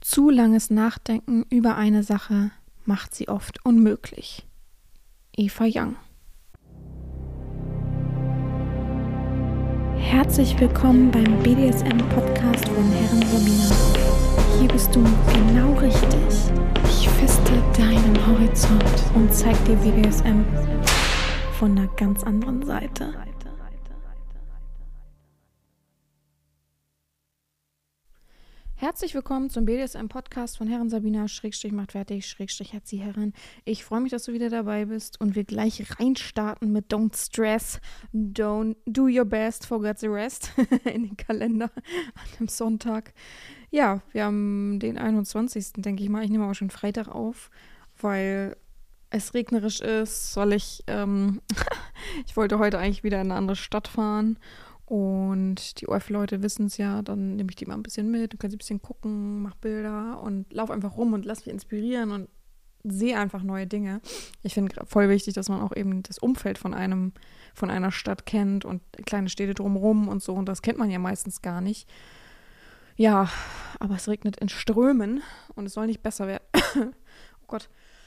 Zu langes Nachdenken über eine Sache macht sie oft unmöglich. Eva Young. Herzlich willkommen beim BDSM-Podcast von Herren Sabina. Hier bist du genau richtig. Ich feste deinen Horizont und zeig dir BDSM von einer ganz anderen Seite. Herzlich willkommen zum BDSM-Podcast von Herren Sabina, macht fertig, Erzieherin. Ich freue mich, dass du wieder dabei bist und wir gleich reinstarten mit Don't Stress, Don't Do Your Best, Forget the Rest in den Kalender an dem Sonntag. Ja, wir haben den 21., denke ich mal. Ich nehme aber schon Freitag auf, weil es regnerisch ist. Ich wollte heute eigentlich wieder in eine andere Stadt fahren. Und die ORF-Leute wissen es ja, dann nehme ich die mal ein bisschen mit, dann können sie ein bisschen gucken, mach Bilder und lauf einfach rum und lass mich inspirieren und sehe einfach neue Dinge. Ich finde voll wichtig, dass man auch eben das Umfeld von einer Stadt kennt und kleine Städte drumherum und so, und das kennt man ja meistens gar nicht. Ja, aber es regnet in Strömen und es soll nicht besser werden. Oh Gott.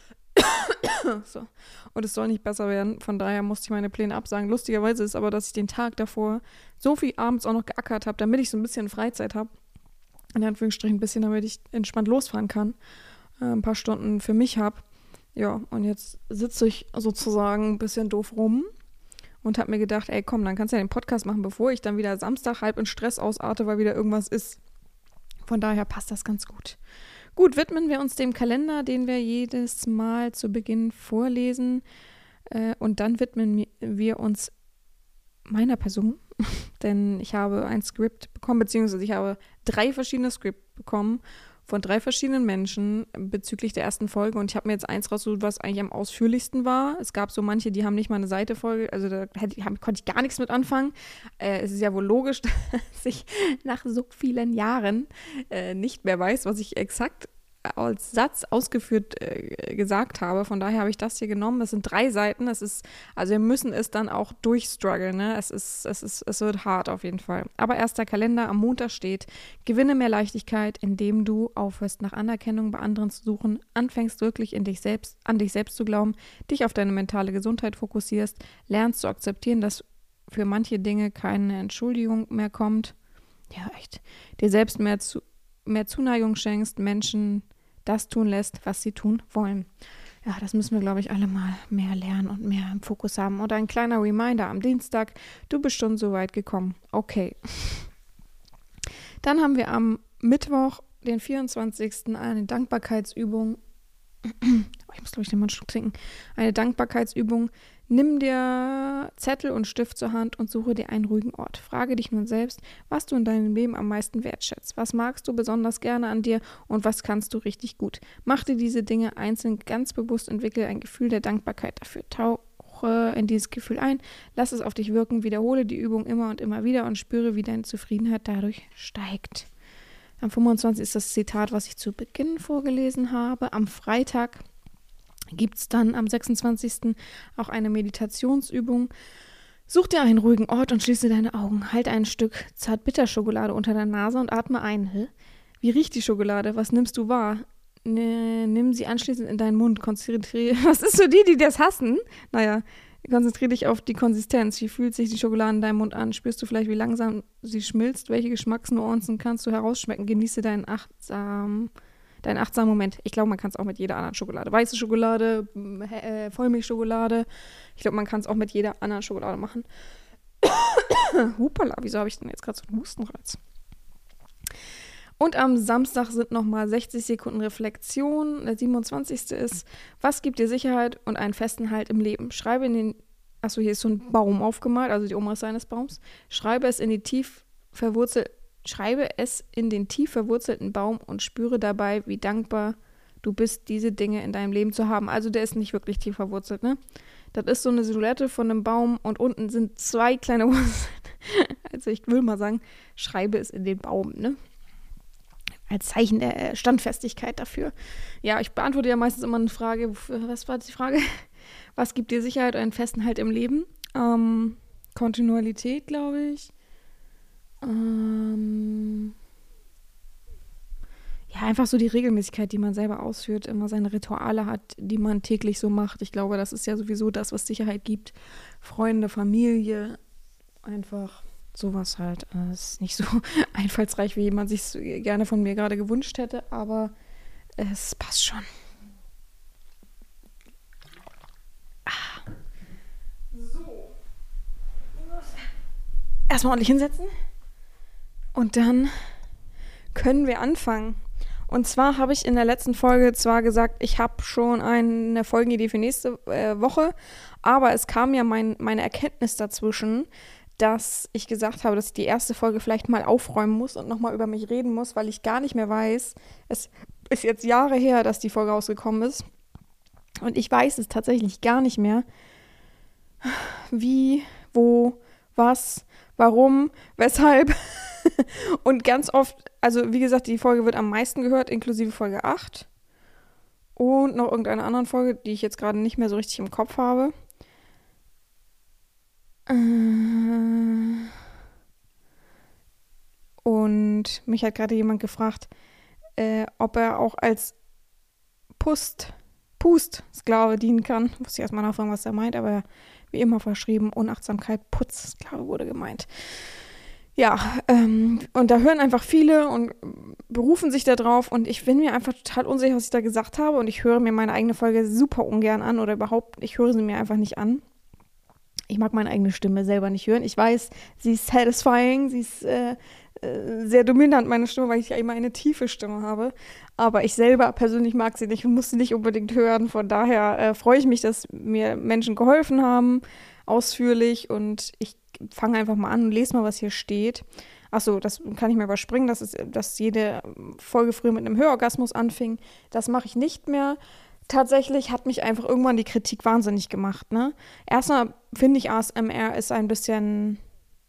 So. Und es soll nicht besser werden, von daher musste ich meine Pläne absagen. Lustigerweise ist aber, dass ich den Tag davor so viel abends auch noch geackert habe, damit ich so ein bisschen Freizeit habe. In Anführungsstrichen ein bisschen, damit ich entspannt losfahren kann. Ein paar Stunden für mich habe. Ja, und jetzt sitze ich sozusagen ein bisschen doof rum und habe mir gedacht, ey komm, dann kannst du ja den Podcast machen, bevor ich dann wieder Samstag halb in Stress ausarte, weil wieder irgendwas ist. Von daher passt das ganz gut. Gut, widmen wir uns dem Kalender, den wir jedes Mal zu Beginn vorlesen. Und dann widmen wir uns meiner Person. Denn ich habe ein Skript bekommen, beziehungsweise ich habe 3 verschiedene Skripte bekommen von 3 verschiedenen Menschen bezüglich der ersten Folge. Und ich habe mir jetzt eins rausgesucht, was eigentlich am ausführlichsten war. Es gab so manche, die haben nicht mal eine Seite voll, also da konnte ich gar nichts mit anfangen. Es ist ja wohl logisch, dass ich nach so vielen Jahren nicht mehr weiß, was ich exakt als Satz ausgeführt gesagt habe. Von daher habe ich das hier genommen. Das sind 3 Seiten. Also wir müssen es dann auch durchstruggeln. Ne? Es wird hart auf jeden Fall. Aber erster Kalender am Montag steht: Gewinne mehr Leichtigkeit, indem du aufhörst, nach Anerkennung bei anderen zu suchen, anfängst wirklich an dich selbst zu glauben, dich auf deine mentale Gesundheit fokussierst, lernst zu akzeptieren, dass für manche Dinge keine Entschuldigung mehr kommt. Ja, echt. Dir selbst mehr Zuneigung schenkst, Menschen das tun lässt, was sie tun wollen. Ja, das müssen wir, glaube ich, alle mal mehr lernen und mehr im Fokus haben. Und ein kleiner Reminder am Dienstag: Du bist schon so weit gekommen. Okay. Dann haben wir am Mittwoch, den 24. eine Dankbarkeitsübung. Ich muss, glaube ich, den mal einen Schluck trinken. Eine Dankbarkeitsübung. Nimm dir Zettel und Stift zur Hand und suche dir einen ruhigen Ort. Frage dich nun selbst, was du in deinem Leben am meisten wertschätzt. Was magst du besonders gerne an dir und was kannst du richtig gut? Mach dir diese Dinge einzeln ganz bewusst, entwickle ein Gefühl der Dankbarkeit dafür. Tauche in dieses Gefühl ein, lass es auf dich wirken, wiederhole die Übung immer und immer wieder und spüre, wie deine Zufriedenheit dadurch steigt. Am 25. ist das Zitat, was ich zu Beginn vorgelesen habe. Am Freitag gibt es dann am 26. auch eine Meditationsübung. Such dir einen ruhigen Ort und schließe deine Augen. Halt ein Stück Zartbitterschokolade unter der Nase und atme ein. Wie riecht die Schokolade? Was nimmst du wahr? Nimm sie anschließend in deinen Mund. Was ist für die das hassen? Konzentriere dich auf die Konsistenz. Wie fühlt sich die Schokolade in deinem Mund an? Spürst du vielleicht, wie langsam sie schmilzt? Welche Geschmacksnuancen kannst du herausschmecken? Genieße deinen achtsamen Moment. Ich glaube, man kann es auch mit jeder anderen Schokolade. Weiße Schokolade, Vollmilchschokolade. Ich glaube, man kann es auch mit jeder anderen Schokolade machen. Hupala, wieso habe ich denn jetzt gerade so einen Hustenreiz? Und am Samstag sind nochmal 60 Sekunden Reflexion. Der 27. ist: Was gibt dir Sicherheit und einen festen Halt im Leben? Hier ist so ein Baum aufgemalt, also die Umrisse eines Baums. Schreibe es in den tief verwurzelten Baum und spüre dabei, wie dankbar du bist, diese Dinge in deinem Leben zu haben. Also der ist nicht wirklich tief verwurzelt, ne? Das ist so eine Silhouette von einem Baum und unten sind 2 kleine Wurzeln. Also ich will mal sagen, schreibe es in den Baum, ne? Als Zeichen der Standfestigkeit dafür. Ja, ich beantworte ja meistens immer eine Frage. Was war die Frage? Was gibt dir Sicherheit und einen festen Halt im Leben? Kontinuität, glaube ich. einfach so die Regelmäßigkeit, die man selber ausführt, immer seine Rituale hat, die man täglich so macht. Ich glaube, das ist ja sowieso das, was Sicherheit gibt. Freunde, Familie, einfach sowas halt. Das ist nicht so einfallsreich, wie man sich gerne von mir gerade gewünscht hätte, aber es passt schon. So. Erstmal ordentlich hinsetzen und dann können wir anfangen. Und zwar habe ich in der letzten Folge zwar gesagt, ich habe schon eine Folgenidee für nächste Woche, aber es kam ja meine Erkenntnis dazwischen, dass ich gesagt habe, dass ich die erste Folge vielleicht mal aufräumen muss und nochmal über mich reden muss, weil ich gar nicht mehr weiß, es ist jetzt Jahre her, dass die Folge rausgekommen ist und ich weiß es tatsächlich gar nicht mehr, wie, wo, was, warum, weshalb. Und ganz oft, also wie gesagt, die Folge wird am meisten gehört, inklusive Folge 8. Und noch irgendeine andere Folge, die ich jetzt gerade nicht mehr so richtig im Kopf habe. Und mich hat gerade jemand gefragt, ob er auch als Pustsklave dienen kann. Ich musste erstmal nachfragen, was er meint, aber wie immer verschrieben, Unachtsamkeit, Putzsklave wurde gemeint. Ja, und da hören einfach viele und berufen sich da drauf und ich bin mir einfach total unsicher, was ich da gesagt habe und ich höre mir meine eigene Folge super ungern an oder überhaupt, ich höre sie mir einfach nicht an. Ich mag meine eigene Stimme selber nicht hören. Ich weiß, sie ist satisfying, sie ist sehr dominant, meine Stimme, weil ich ja immer eine tiefe Stimme habe. Aber ich selber persönlich mag sie nicht und muss sie nicht unbedingt hören. Von daher freue ich mich, dass mir Menschen geholfen haben, ausführlich. Und ich fange einfach mal an und lese mal, was hier steht. Achso, das kann ich mir überspringen, dass jede Folge früher mit einem Hörorgasmus anfing. Das mache ich nicht mehr. Tatsächlich hat mich einfach irgendwann die Kritik wahnsinnig gemacht, ne? Erstmal finde ich, ASMR ist ein bisschen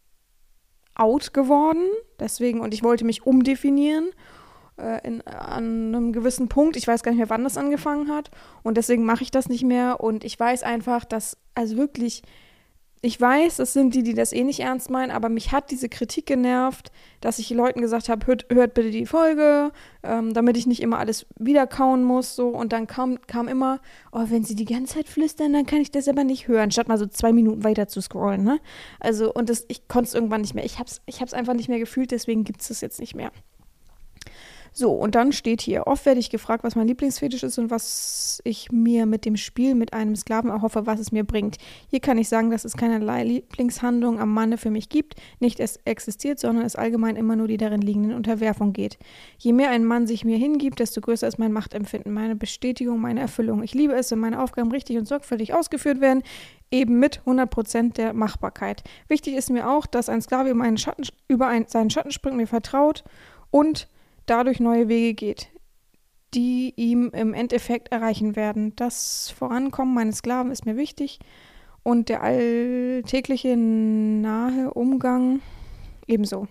out geworden, deswegen, und ich wollte mich umdefinieren an einem gewissen Punkt. Ich weiß gar nicht mehr, wann das angefangen hat und deswegen mache ich das nicht mehr und ich weiß einfach, dass, also wirklich, ich weiß, das sind die das eh nicht ernst meinen, aber mich hat diese Kritik genervt, dass ich Leuten gesagt habe, hört bitte die Folge, damit ich nicht immer alles wiederkauen muss, so. Und dann kam immer, oh, wenn sie die ganze Zeit flüstern, dann kann ich das aber nicht hören, statt mal so 2 Minuten weiter zu scrollen, ne? Also, und ich konnte es irgendwann nicht mehr. Ich hab's einfach nicht mehr gefühlt, deswegen gibt es das jetzt nicht mehr. So, und dann steht hier, oft werde ich gefragt, was mein Lieblingsfetisch ist und was ich mir mit dem Spiel mit einem Sklaven erhoffe, was es mir bringt. Hier kann ich sagen, dass es keinerlei Lieblingshandlung am Manne für mich gibt, nicht es existiert, sondern es allgemein immer nur die darin liegenden Unterwerfung geht. Je mehr ein Mann sich mir hingibt, desto größer ist mein Machtempfinden, meine Bestätigung, meine Erfüllung. Ich liebe es, wenn meine Aufgaben richtig und sorgfältig ausgeführt werden, eben mit 100% der Machbarkeit. Wichtig ist mir auch, dass ein Sklave über seinen Schatten springt, mir vertraut und dadurch neue Wege geht, die ihm im Endeffekt erreichen werden. Das Vorankommen meines Sklaven ist mir wichtig und der alltägliche nahe Umgang ebenso.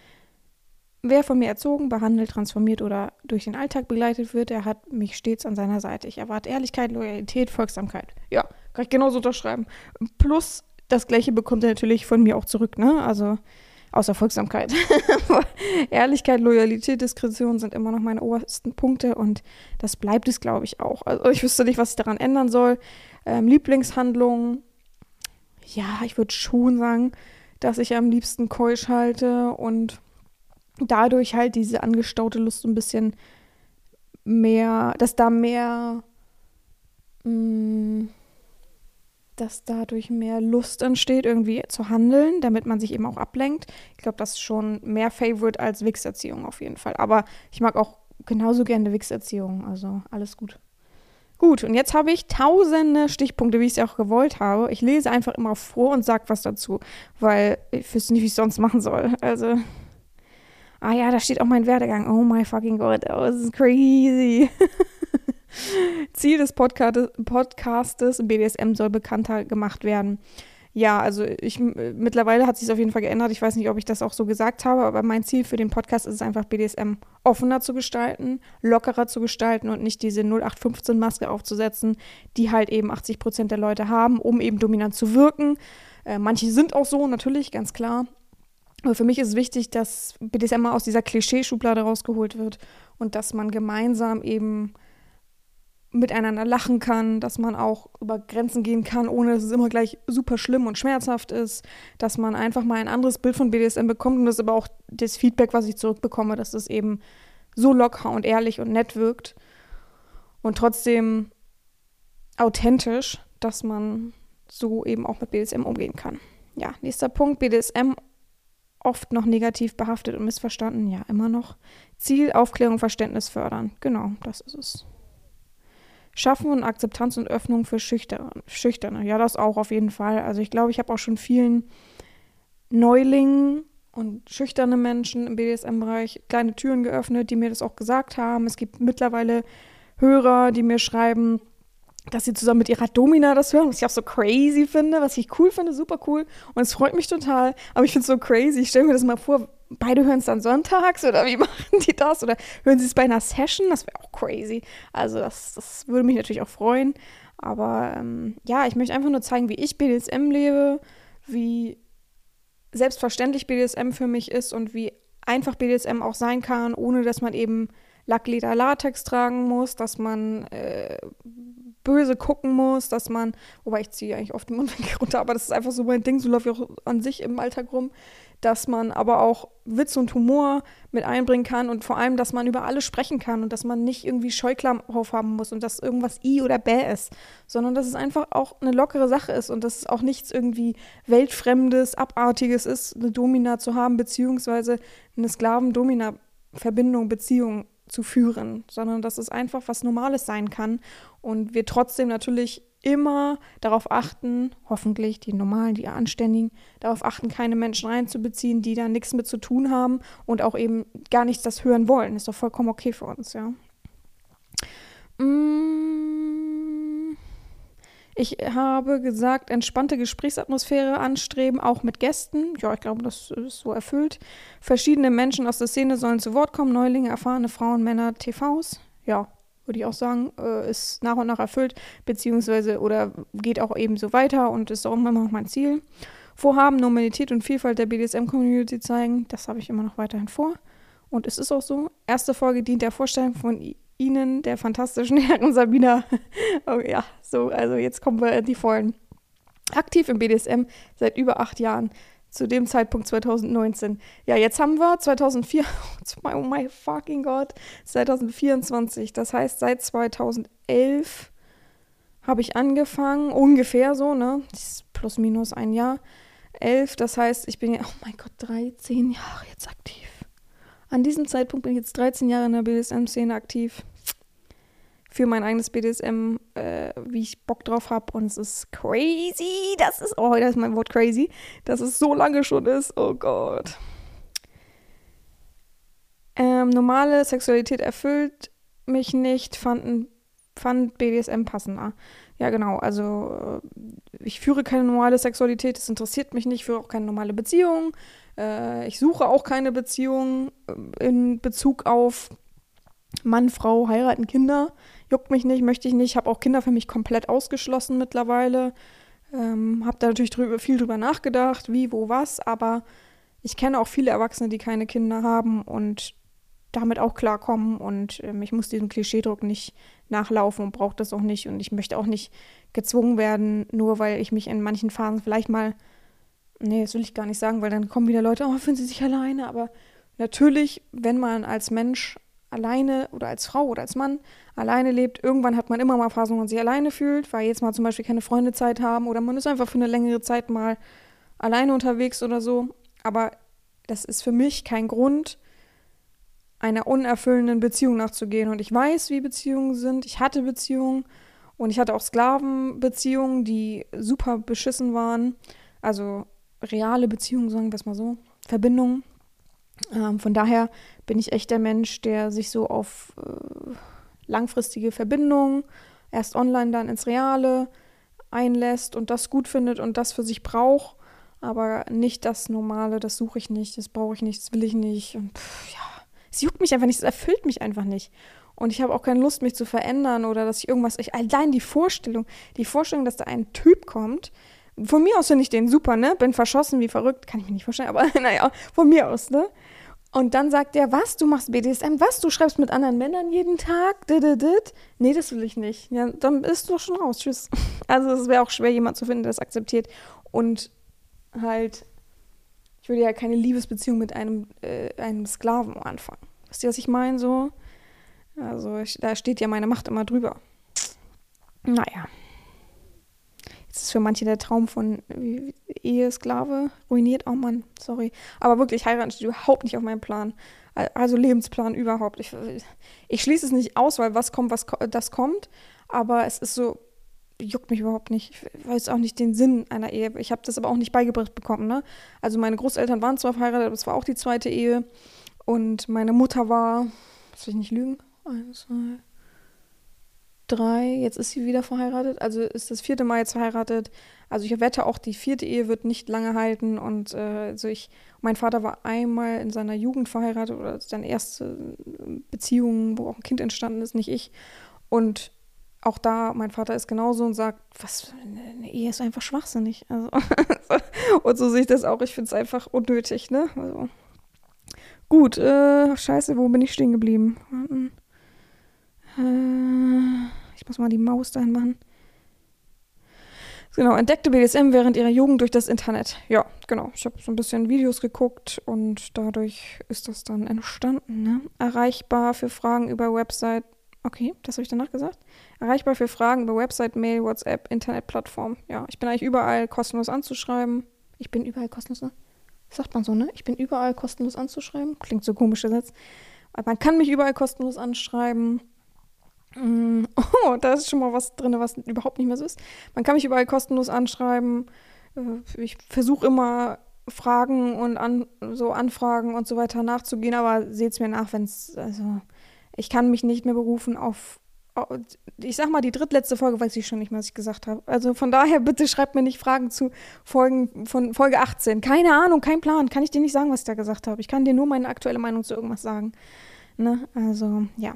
Wer von mir erzogen, behandelt, transformiert oder durch den Alltag begleitet wird, der hat mich stets an seiner Seite. Ich erwarte Ehrlichkeit, Loyalität, Folgsamkeit. Ja, kann ich genauso unterschreiben. Plus, das Gleiche bekommt er natürlich von mir auch zurück, ne? Also außer Folgsamkeit. Ehrlichkeit, Loyalität, Diskretion sind immer noch meine obersten Punkte und das bleibt es, glaube ich, auch. Also ich wüsste nicht, was ich daran ändern soll. Lieblingshandlung, ja, ich würde schon sagen, dass ich am liebsten keusch halte und dadurch halt diese angestaute Lust so ein bisschen mehr, dass dadurch mehr Lust entsteht, irgendwie zu handeln, damit man sich eben auch ablenkt. Ich glaube, das ist schon mehr Favorite als Wichserziehung auf jeden Fall. Aber ich mag auch genauso gerne Wichserziehung, also alles gut. Gut, und jetzt habe ich tausende Stichpunkte, wie ich es ja auch gewollt habe. Ich lese einfach immer vor und sage was dazu, weil ich wüsste nicht, wie ich es sonst machen soll. Also, ja, da steht auch mein Werdegang. Oh my fucking God, das ist crazy. Ziel des Podcastes BDSM soll bekannter gemacht werden. Ja, also mittlerweile hat sich es auf jeden Fall geändert. Ich weiß nicht, ob ich das auch so gesagt habe, aber mein Ziel für den Podcast ist es einfach, BDSM offener zu gestalten, lockerer zu gestalten und nicht diese 0815-Maske aufzusetzen, die halt eben 80% der Leute haben, um eben dominant zu wirken. Manche sind auch so, natürlich, ganz klar. Aber für mich ist es wichtig, dass BDSM mal aus dieser Klischeeschublade rausgeholt wird und dass man gemeinsam eben miteinander lachen kann, dass man auch über Grenzen gehen kann, ohne dass es immer gleich super schlimm und schmerzhaft ist, dass man einfach mal ein anderes Bild von BDSM bekommt und das ist aber auch das Feedback, was ich zurückbekomme, dass es eben so locker und ehrlich und nett wirkt und trotzdem authentisch, dass man so eben auch mit BDSM umgehen kann. Ja, nächster Punkt, BDSM oft noch negativ behaftet und missverstanden, ja, immer noch. Ziel, Aufklärung, Verständnis fördern, genau, das ist es. Schaffen und Akzeptanz und Öffnung für Schüchterne. Ja, das auch auf jeden Fall. Also ich glaube, ich habe auch schon vielen Neulingen und schüchterne Menschen im BDSM-Bereich kleine Türen geöffnet, die mir das auch gesagt haben. Es gibt mittlerweile Hörer, die mir schreiben, dass sie zusammen mit ihrer Domina das hören, was ich auch so crazy finde, was ich cool finde, super cool. Und es freut mich total, aber ich finde es so crazy. Ich stelle mir das mal vor, beide hören es dann sonntags oder wie machen die das? Oder hören sie es bei einer Session? Das wäre auch crazy. Also das würde mich natürlich auch freuen. Aber ja, ich möchte einfach nur zeigen, wie ich BDSM lebe, wie selbstverständlich BDSM für mich ist und wie einfach BDSM auch sein kann, ohne dass man eben Lackleder Latex tragen muss, dass man böse gucken muss, dass man, wobei ich ziehe eigentlich oft den Mundwinkel runter, aber das ist einfach so mein Ding, so laufe ich auch an sich im Alltag rum, dass man aber auch Witz und Humor mit einbringen kann und vor allem, dass man über alles sprechen kann und dass man nicht irgendwie Scheuklappen aufhaben muss und dass irgendwas I oder Bäh ist, sondern dass es einfach auch eine lockere Sache ist und dass es auch nichts irgendwie Weltfremdes, Abartiges ist, eine Domina zu haben, beziehungsweise eine Sklaven-Domina-Verbindung, Beziehung zu führen, sondern dass es einfach was Normales sein kann und wir trotzdem natürlich immer darauf achten, hoffentlich die Normalen, die Anständigen, darauf achten, keine Menschen reinzubeziehen, die da nichts mit zu tun haben und auch eben gar nichts das hören wollen. Ist doch vollkommen okay für uns, ja. Ich habe gesagt, entspannte Gesprächsatmosphäre anstreben, auch mit Gästen. Ja, ich glaube, das ist so erfüllt. Verschiedene Menschen aus der Szene sollen zu Wort kommen, Neulinge, erfahrene Frauen, Männer, TVs. Ja, würde ich auch sagen, ist nach und nach erfüllt, beziehungsweise oder geht auch eben so weiter und ist auch immer noch mein Ziel. Vorhaben, Normalität und Vielfalt der BDSM-Community zeigen, das habe ich immer noch weiterhin vor. Und es ist auch so. Erste Folge dient der Vorstellung von Ihnen, der fantastischen Herren Sabina. Oh ja, so, also jetzt kommen wir in die Vollen. Aktiv im BDSM seit über 8 Jahren. Zu dem Zeitpunkt 2019. Ja, jetzt haben wir 2004, oh my fucking God, 2024. Das heißt, seit 2011 habe ich angefangen, ungefähr so, ne? Das ist plus minus ein Jahr. 11, das heißt, ich bin ja, oh mein Gott, 13 Jahre jetzt aktiv. An diesem Zeitpunkt bin ich jetzt 13 Jahre in der BDSM-Szene aktiv. Für mein eigenes BDSM, wie ich Bock drauf habe. Und es ist crazy. Das ist mein Wort crazy. Dass es so lange schon ist. Oh Gott. Normale Sexualität erfüllt mich nicht. Fand BDSM passender. Ja, genau. Also ich führe keine normale Sexualität. Das interessiert mich nicht. Ich führe auch keine normale Beziehung. Ich suche auch keine Beziehung in Bezug auf Mann, Frau, heiraten, Kinder. Juckt mich nicht, möchte ich nicht. Habe auch Kinder für mich komplett ausgeschlossen mittlerweile. Habe da natürlich viel drüber nachgedacht, wie, wo, was. Aber ich kenne auch viele Erwachsene, die keine Kinder haben und damit auch klarkommen. Und ich muss diesem Klischeedruck nicht nachlaufen und brauche das auch nicht. Und ich möchte auch nicht gezwungen werden, nur weil ich mich in manchen Phasen vielleicht mal, nee, das will ich gar nicht sagen, weil dann kommen wieder Leute, oh, fühlen Sie sich alleine. Aber natürlich, wenn man als Mensch alleine oder als Frau oder als Mann alleine lebt, irgendwann hat man immer mal Phasen, wo man sich alleine fühlt, weil jetzt mal zum Beispiel keine Freundezeit haben oder man ist einfach für eine längere Zeit mal alleine unterwegs oder so. Aber das ist für mich kein Grund, einer unerfüllenden Beziehung nachzugehen. Und ich weiß, wie Beziehungen sind. Ich hatte Beziehungen und ich hatte auch Sklavenbeziehungen, die super beschissen waren. Also reale Beziehungen, sagen wir es mal so. Verbindungen. Von daher bin ich echt der Mensch, der sich so auf langfristige Verbindungen, erst online, dann ins Reale einlässt und das gut findet und das für sich braucht, aber nicht das Normale, das suche ich nicht, das brauche ich nicht, das will ich nicht und ja, es juckt mich einfach nicht, es erfüllt mich einfach nicht und ich habe auch keine Lust, mich zu verändern oder dass ich allein die Vorstellung, dass da ein Typ kommt, von mir aus finde ich den super, ne? Bin verschossen wie verrückt, kann ich mir nicht vorstellen, aber naja, von mir aus, ne? Und dann sagt er, was, du machst BDSM, was, du schreibst mit anderen Männern jeden Tag, dit. Nee, das will ich nicht. Ja, dann bist du doch schon raus, tschüss. Also es wäre auch schwer, jemanden zu finden, der das akzeptiert. Und halt, ich würde ja keine Liebesbeziehung mit einem Sklaven anfangen. Wisst ihr, was ich meine, so? Also da steht ja meine Macht immer drüber. Naja. Jetzt ist für manche der Traum von Ehesklave ruiniert. Oh Mann, sorry. Aber wirklich, heiraten steht überhaupt nicht auf meinem Plan. Also Lebensplan überhaupt. Ich schließe es nicht aus, weil das kommt. Aber es ist so, juckt mich überhaupt nicht. Ich weiß auch nicht den Sinn einer Ehe. Ich habe das aber auch nicht beigebracht bekommen, ne? Also meine Großeltern waren zwar verheiratet, aber es war auch die zweite Ehe. Und meine Mutter war, das will ich nicht lügen, 1, 2, 3, jetzt ist sie wieder verheiratet, also ist das 4. Mal jetzt verheiratet. Also ich wette auch, die 4. Ehe wird nicht lange halten und mein Vater war einmal in seiner Jugend verheiratet oder seine erste Beziehung, wo auch ein Kind entstanden ist, nicht ich. Und auch da, mein Vater ist genauso und sagt, was, eine Ehe ist einfach schwachsinnig. Also, und so sehe ich das auch, ich finde es einfach unnötig, ne? Also, gut, scheiße, wo bin ich stehen geblieben? Ich muss mal die Maus dahin machen. Genau, entdeckte BDSM während ihrer Jugend durch das Internet. Ja, genau. Ich habe so ein bisschen Videos geguckt und dadurch ist das dann entstanden. Ne? Erreichbar für Fragen über Website. Okay, das habe ich danach gesagt. Erreichbar für Fragen über Website, Mail, WhatsApp, Internetplattform. Ja, ich bin eigentlich überall kostenlos anzuschreiben. Ich bin überall kostenlos, ne? Sagt man so, ne? Ich bin überall kostenlos anzuschreiben. Klingt so komisch gesetzt. Aber man kann mich überall kostenlos anschreiben. Oh, da ist schon mal was drin, was überhaupt nicht mehr so ist. Man kann mich überall kostenlos anschreiben. Ich versuche immer Fragen und Anfragen und so weiter nachzugehen, aber seht es mir nach, also ich kann mich nicht mehr berufen ich sag mal, die drittletzte Folge weiß ich schon nicht mehr, was ich gesagt habe. Also von daher, bitte schreibt mir nicht Fragen zu Folgen von Folge 18. Keine Ahnung, kein Plan, kann ich dir nicht sagen, was ich da gesagt habe. Ich kann dir nur meine aktuelle Meinung zu irgendwas sagen. Ne? Also, ja.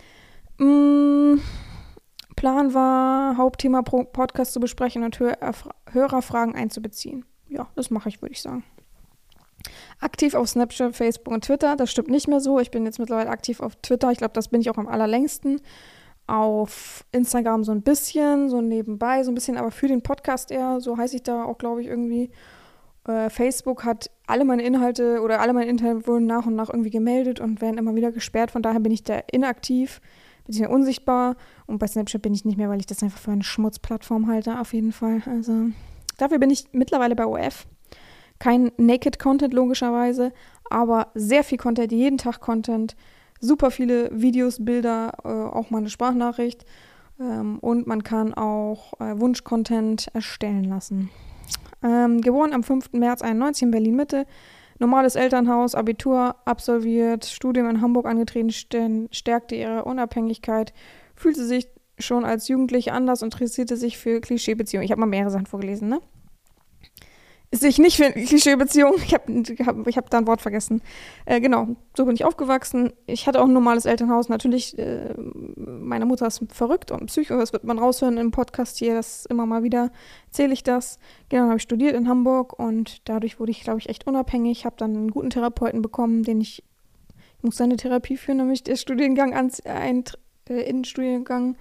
Plan war, Hauptthema pro Podcast zu besprechen und Hörerfragen einzubeziehen. Ja, das mache ich, würde ich sagen. Aktiv auf Snapchat, Facebook und Twitter. Das stimmt nicht mehr so. Ich bin jetzt mittlerweile aktiv auf Twitter. Ich glaube, das bin ich auch am allerlängsten. Auf Instagram so ein bisschen, so nebenbei, so ein bisschen, aber für den Podcast eher. So heiße ich da auch, glaube ich, irgendwie. Facebook hat alle meine Inhalte wurden nach und nach irgendwie gemeldet und werden immer wieder gesperrt. Von daher bin ich da inaktiv, beziehungsweise unsichtbar. Und bei Snapchat bin ich nicht mehr, weil ich das einfach für eine Schmutzplattform halte, auf jeden Fall. Also dafür bin ich mittlerweile bei OF. Kein Naked-Content logischerweise, aber sehr viel Content, jeden Tag Content, super viele Videos, Bilder, auch mal eine Sprachnachricht und man kann auch Wunsch-Content erstellen lassen. Geboren am 5. März 91 in Berlin-Mitte, normales Elternhaus, Abitur absolviert, Studium in Hamburg angetreten, stärkte ihre Unabhängigkeit, fühlte sich schon als Jugendliche anders und interessierte sich für Klischeebeziehungen. Ich habe mal mehrere Sachen vorgelesen, ne? Sich nicht für Klischeebeziehungen. Ich hab da ein Wort vergessen. Genau, so bin ich aufgewachsen. Ich hatte auch ein normales Elternhaus. Natürlich, meine Mutter ist verrückt und Psycho. Das wird man raushören im Podcast hier. Das immer mal wieder erzähle ich das. Genau, habe ich studiert in Hamburg und dadurch wurde ich, glaube ich, echt unabhängig. Habe dann einen guten Therapeuten bekommen, ich muss seine Therapie führen, damit ich den Studiengang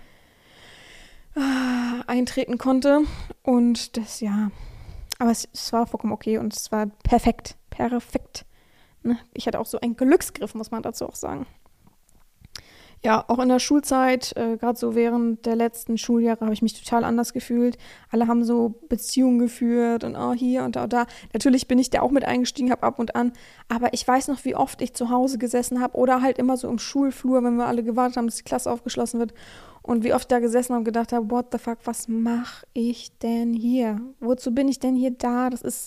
eintreten konnte. Und das, ja. Aber es war vollkommen okay und es war perfekt. Perfekt. Ne? Ich hatte auch so einen Glücksgriff, muss man dazu auch sagen. Ja, auch in der Schulzeit, gerade so während der letzten Schuljahre, habe ich mich total anders gefühlt. Alle haben so Beziehungen geführt und hier und da. Natürlich bin ich da auch mit eingestiegen, habe ab und an. Aber ich weiß noch, wie oft ich zu Hause gesessen habe oder halt immer so im Schulflur, wenn wir alle gewartet haben, dass die Klasse aufgeschlossen wird. Und wie oft ich da gesessen habe und gedacht habe, what the fuck, was mache ich denn hier? Wozu bin ich denn hier da? Das ist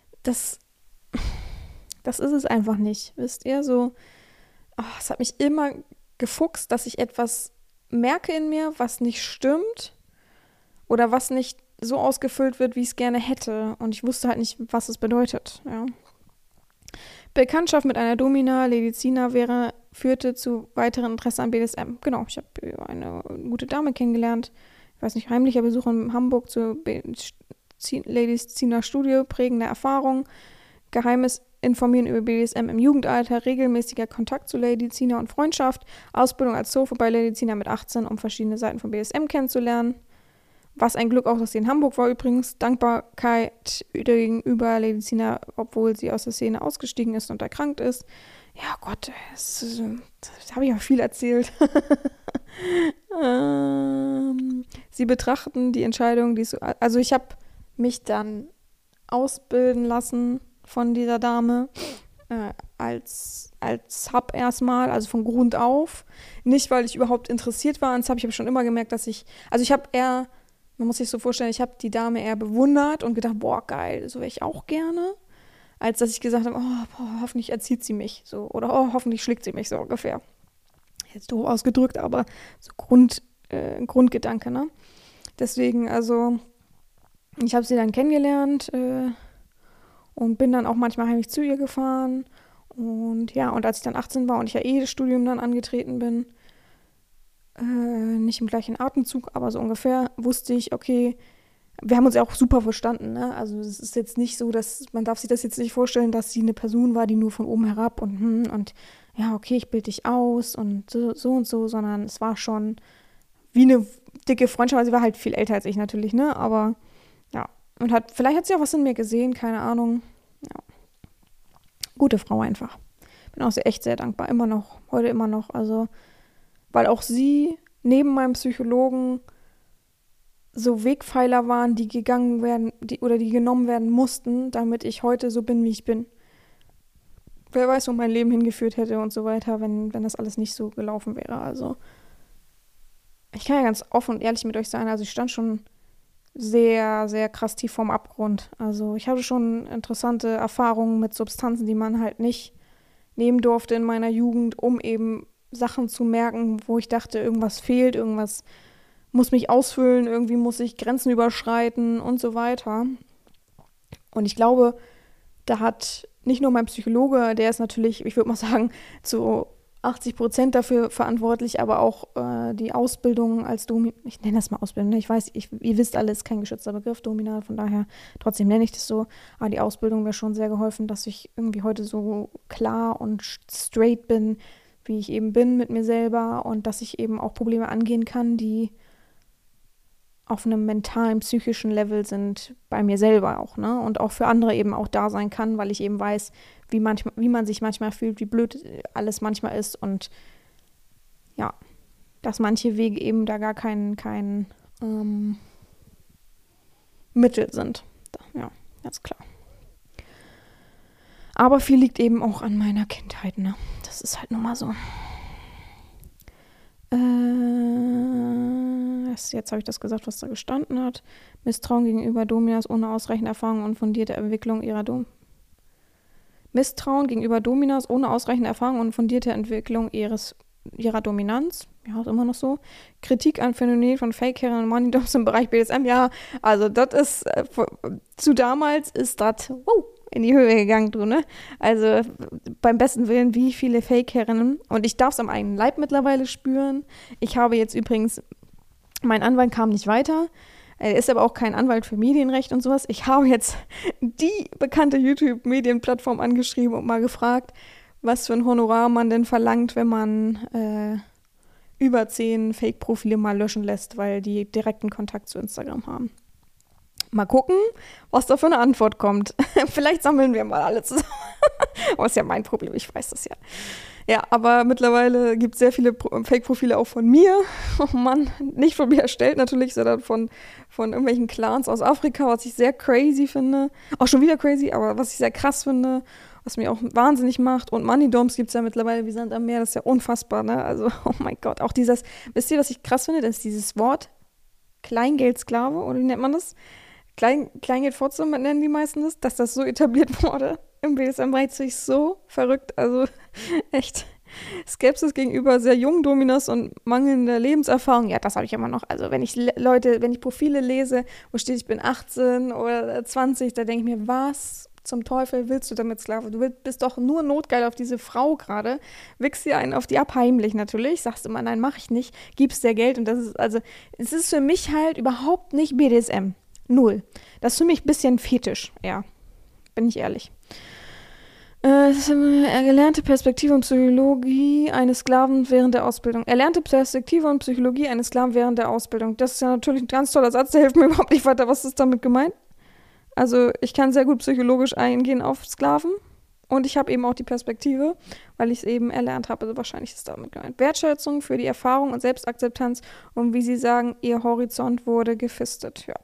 es einfach nicht, wisst ihr? So, es hat mich immer gefuchst, dass ich etwas merke in mir, was nicht stimmt oder was nicht so ausgefüllt wird, wie ich es gerne hätte. Und ich wusste halt nicht, was es bedeutet. Ja. Bekanntschaft mit einer Domina, Lady Zina führte zu weiteren Interesse an BDSM. Genau, ich habe eine gute Dame kennengelernt. Ich weiß nicht, heimlicher Besuch in Hamburg Ladies ziehen nach Studie, prägende Erfahrung, geheimes Informieren über BDSM im Jugendalter, regelmäßiger Kontakt zu Lady Zina und Freundschaft, Ausbildung als Zofe bei Lady Zina mit 18, um verschiedene Seiten von BDSM kennenzulernen. Was ein Glück auch, dass sie in Hamburg war übrigens. Dankbarkeit gegenüber Lady Zina, obwohl sie aus der Szene ausgestiegen ist und erkrankt ist. Ja Gott, das habe ich auch viel erzählt. Sie betrachten die Entscheidung, also ich habe mich dann ausbilden lassen von dieser Dame als Sub erstmal, also von Grund auf. Nicht, weil ich überhaupt interessiert war an Sub. Ich habe schon immer gemerkt, dass man muss sich so vorstellen, ich habe die Dame eher bewundert und gedacht, boah, geil, so wäre ich auch gerne. Als dass ich gesagt habe, oh, boah, hoffentlich erzieht sie mich. So, oder oh, hoffentlich schlägt sie mich so ungefähr. Jetzt doof ausgedrückt, aber so Grundgedanke, ne? Deswegen, also, ich habe sie dann kennengelernt und bin dann auch manchmal heimlich zu ihr gefahren. Und ja, und als ich dann 18 war und ich ja das Studium dann angetreten bin, nicht im gleichen Atemzug, aber so ungefähr, wusste ich, okay, wir haben uns ja auch super verstanden, ne? Also es ist jetzt nicht so, man darf sich das jetzt nicht vorstellen, dass sie eine Person war, die nur von oben herab und ja, okay, ich bilde dich aus und so und so, sondern es war schon wie eine dicke Freundschaft, sie war halt viel älter als ich natürlich, ne? Aber ja, und vielleicht hat sie auch was in mir gesehen, keine Ahnung. Ja. Gute Frau einfach. Bin auch echt sehr dankbar, immer noch, heute immer noch, also weil auch sie neben meinem Psychologen so Wegpfeiler waren, die gegangen werden, die genommen werden mussten, damit ich heute so bin, wie ich bin. Wer weiß, wo mein Leben hingeführt hätte und so weiter, wenn das alles nicht so gelaufen wäre. Also ich kann ja ganz offen und ehrlich mit euch sein, also ich stand schon sehr, sehr krass tief vorm Abgrund. Also ich hatte schon interessante Erfahrungen mit Substanzen, die man halt nicht nehmen durfte in meiner Jugend, um eben Sachen zu merken, wo ich dachte, irgendwas fehlt, irgendwas muss mich ausfüllen, irgendwie muss ich Grenzen überschreiten und so weiter. Und ich glaube, da hat nicht nur mein Psychologe, der ist natürlich, ich würde mal sagen, zu 80% dafür verantwortlich, aber auch die Ausbildung als ich nenne das mal Ausbildung, ne? Ich weiß, ihr wisst alles, kein geschützter Begriff, Dominal, von daher trotzdem nenne ich das so. Aber die Ausbildung mir schon sehr geholfen, dass ich irgendwie heute so klar und straight bin, wie ich eben bin mit mir selber und dass ich eben auch Probleme angehen kann, die auf einem mentalen, psychischen Level sind, bei mir selber auch, ne? Und auch für andere eben auch da sein kann, weil ich eben weiß, wie man sich manchmal fühlt, wie blöd alles manchmal ist und ja, dass manche Wege eben da gar kein Mittel sind. Ja, ganz klar. Aber viel liegt eben auch an meiner Kindheit, ne? Das ist halt nun mal so. Jetzt habe ich das gesagt, was da gestanden hat. Misstrauen gegenüber Dominas ohne ausreichende Erfahrung und fundierte Entwicklung ihrer Misstrauen gegenüber Dominas ohne ausreichende Erfahrung und fundierte Entwicklung ihrer Dominanz. Ja, ist immer noch so. Kritik an Phänomen von Fake-Herren und Money-Doms im Bereich BDSM. Ja, also das ist, zu damals ist das, in die Höhe gegangen, du, ne? Also beim besten Willen, wie viele Fake-Herrinnen. Und ich darf es am eigenen Leib mittlerweile spüren. Ich habe jetzt übrigens, mein Anwalt kam nicht weiter. Er ist aber auch kein Anwalt für Medienrecht und sowas. Ich habe jetzt die bekannte YouTube-Medienplattform angeschrieben und mal gefragt, was für ein Honorar man denn verlangt, wenn man über 10 Fake-Profile mal löschen lässt, weil die direkten Kontakt zu Instagram haben. Mal gucken, was da für eine Antwort kommt. Vielleicht sammeln wir mal alle zusammen. Aber ist ja mein Problem, ich weiß das ja. Ja, aber mittlerweile gibt es sehr viele Fake-Profile auch von mir. Oh Mann, nicht von mir erstellt natürlich, sondern von irgendwelchen Clans aus Afrika, was ich sehr crazy finde. Auch schon wieder crazy, aber was ich sehr krass finde, was mir auch wahnsinnig macht. Und Money-Doms gibt es ja mittlerweile wie Sand am Meer, das ist ja unfassbar, ne? Also, oh mein Gott, auch wisst ihr, was ich krass finde? Das ist dieses Wort Kleingeldsklave, oder wie nennt man das? Kleingeld-Fotze nennen die meisten das, dass das so etabliert wurde im BDSM-Bereich, finde ich so verrückt. Also echt Skepsis gegenüber sehr jungen Dominas und mangelnder Lebenserfahrung. Ja, das habe ich immer noch. Also wenn ich Profile lese, wo steht, ich bin 18 oder 20, da denke ich mir, was zum Teufel willst du damit, Sklave? Du bist doch nur notgeil auf diese Frau gerade. Wichst dir einen auf die ab, heimlich natürlich. Sagst immer, nein, mach ich nicht. Gibst dir Geld und es ist für mich halt überhaupt nicht BDSM. Null. Das ist für mich ein bisschen fetisch, ja. Bin ich ehrlich. Erlernte Perspektive und Psychologie eines Sklaven während der Ausbildung. Erlernte Perspektive und Psychologie eines Sklaven während der Ausbildung. Das ist ja natürlich ein ganz toller Satz, der hilft mir überhaupt nicht weiter. Was ist damit gemeint? Also ich kann sehr gut psychologisch eingehen auf Sklaven und ich habe eben auch die Perspektive, weil ich es eben erlernt habe. Also wahrscheinlich ist damit gemeint. Wertschätzung für die Erfahrung und Selbstakzeptanz und wie Sie sagen, Ihr Horizont wurde gefistet. Ja.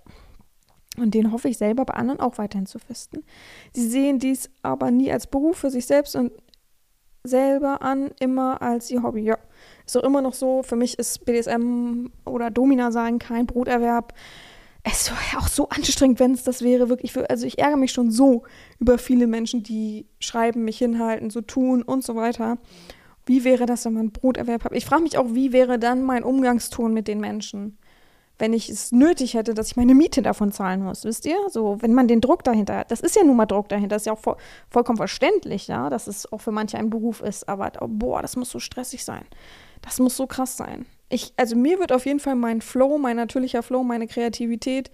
Und den hoffe ich selber bei anderen auch weiterhin zu fisten. Sie sehen dies aber nie als Beruf für sich selbst und selber an, immer als ihr Hobby. Ja, ist doch immer noch so. Für mich ist BDSM oder Domina sein kein Broterwerb. Es wäre auch so anstrengend, wenn es das wäre. Wirklich, also ich ärgere mich schon so über viele Menschen, die schreiben, mich hinhalten, so tun und so weiter. Wie wäre das, wenn man einen Broterwerb hat? Ich frage mich auch, wie wäre dann mein Umgangston mit den Menschen? Wenn ich es nötig hätte, dass ich meine Miete davon zahlen muss, wisst ihr? So, wenn man den Druck dahinter hat. Das ist ja nun mal Druck dahinter. Das ist ja auch vollkommen verständlich, ja, dass es auch für manche ein Beruf ist. Aber, boah, das muss so stressig sein. Das muss so krass sein. Also mir wird auf jeden Fall mein Flow, mein natürlicher Flow, meine Kreativität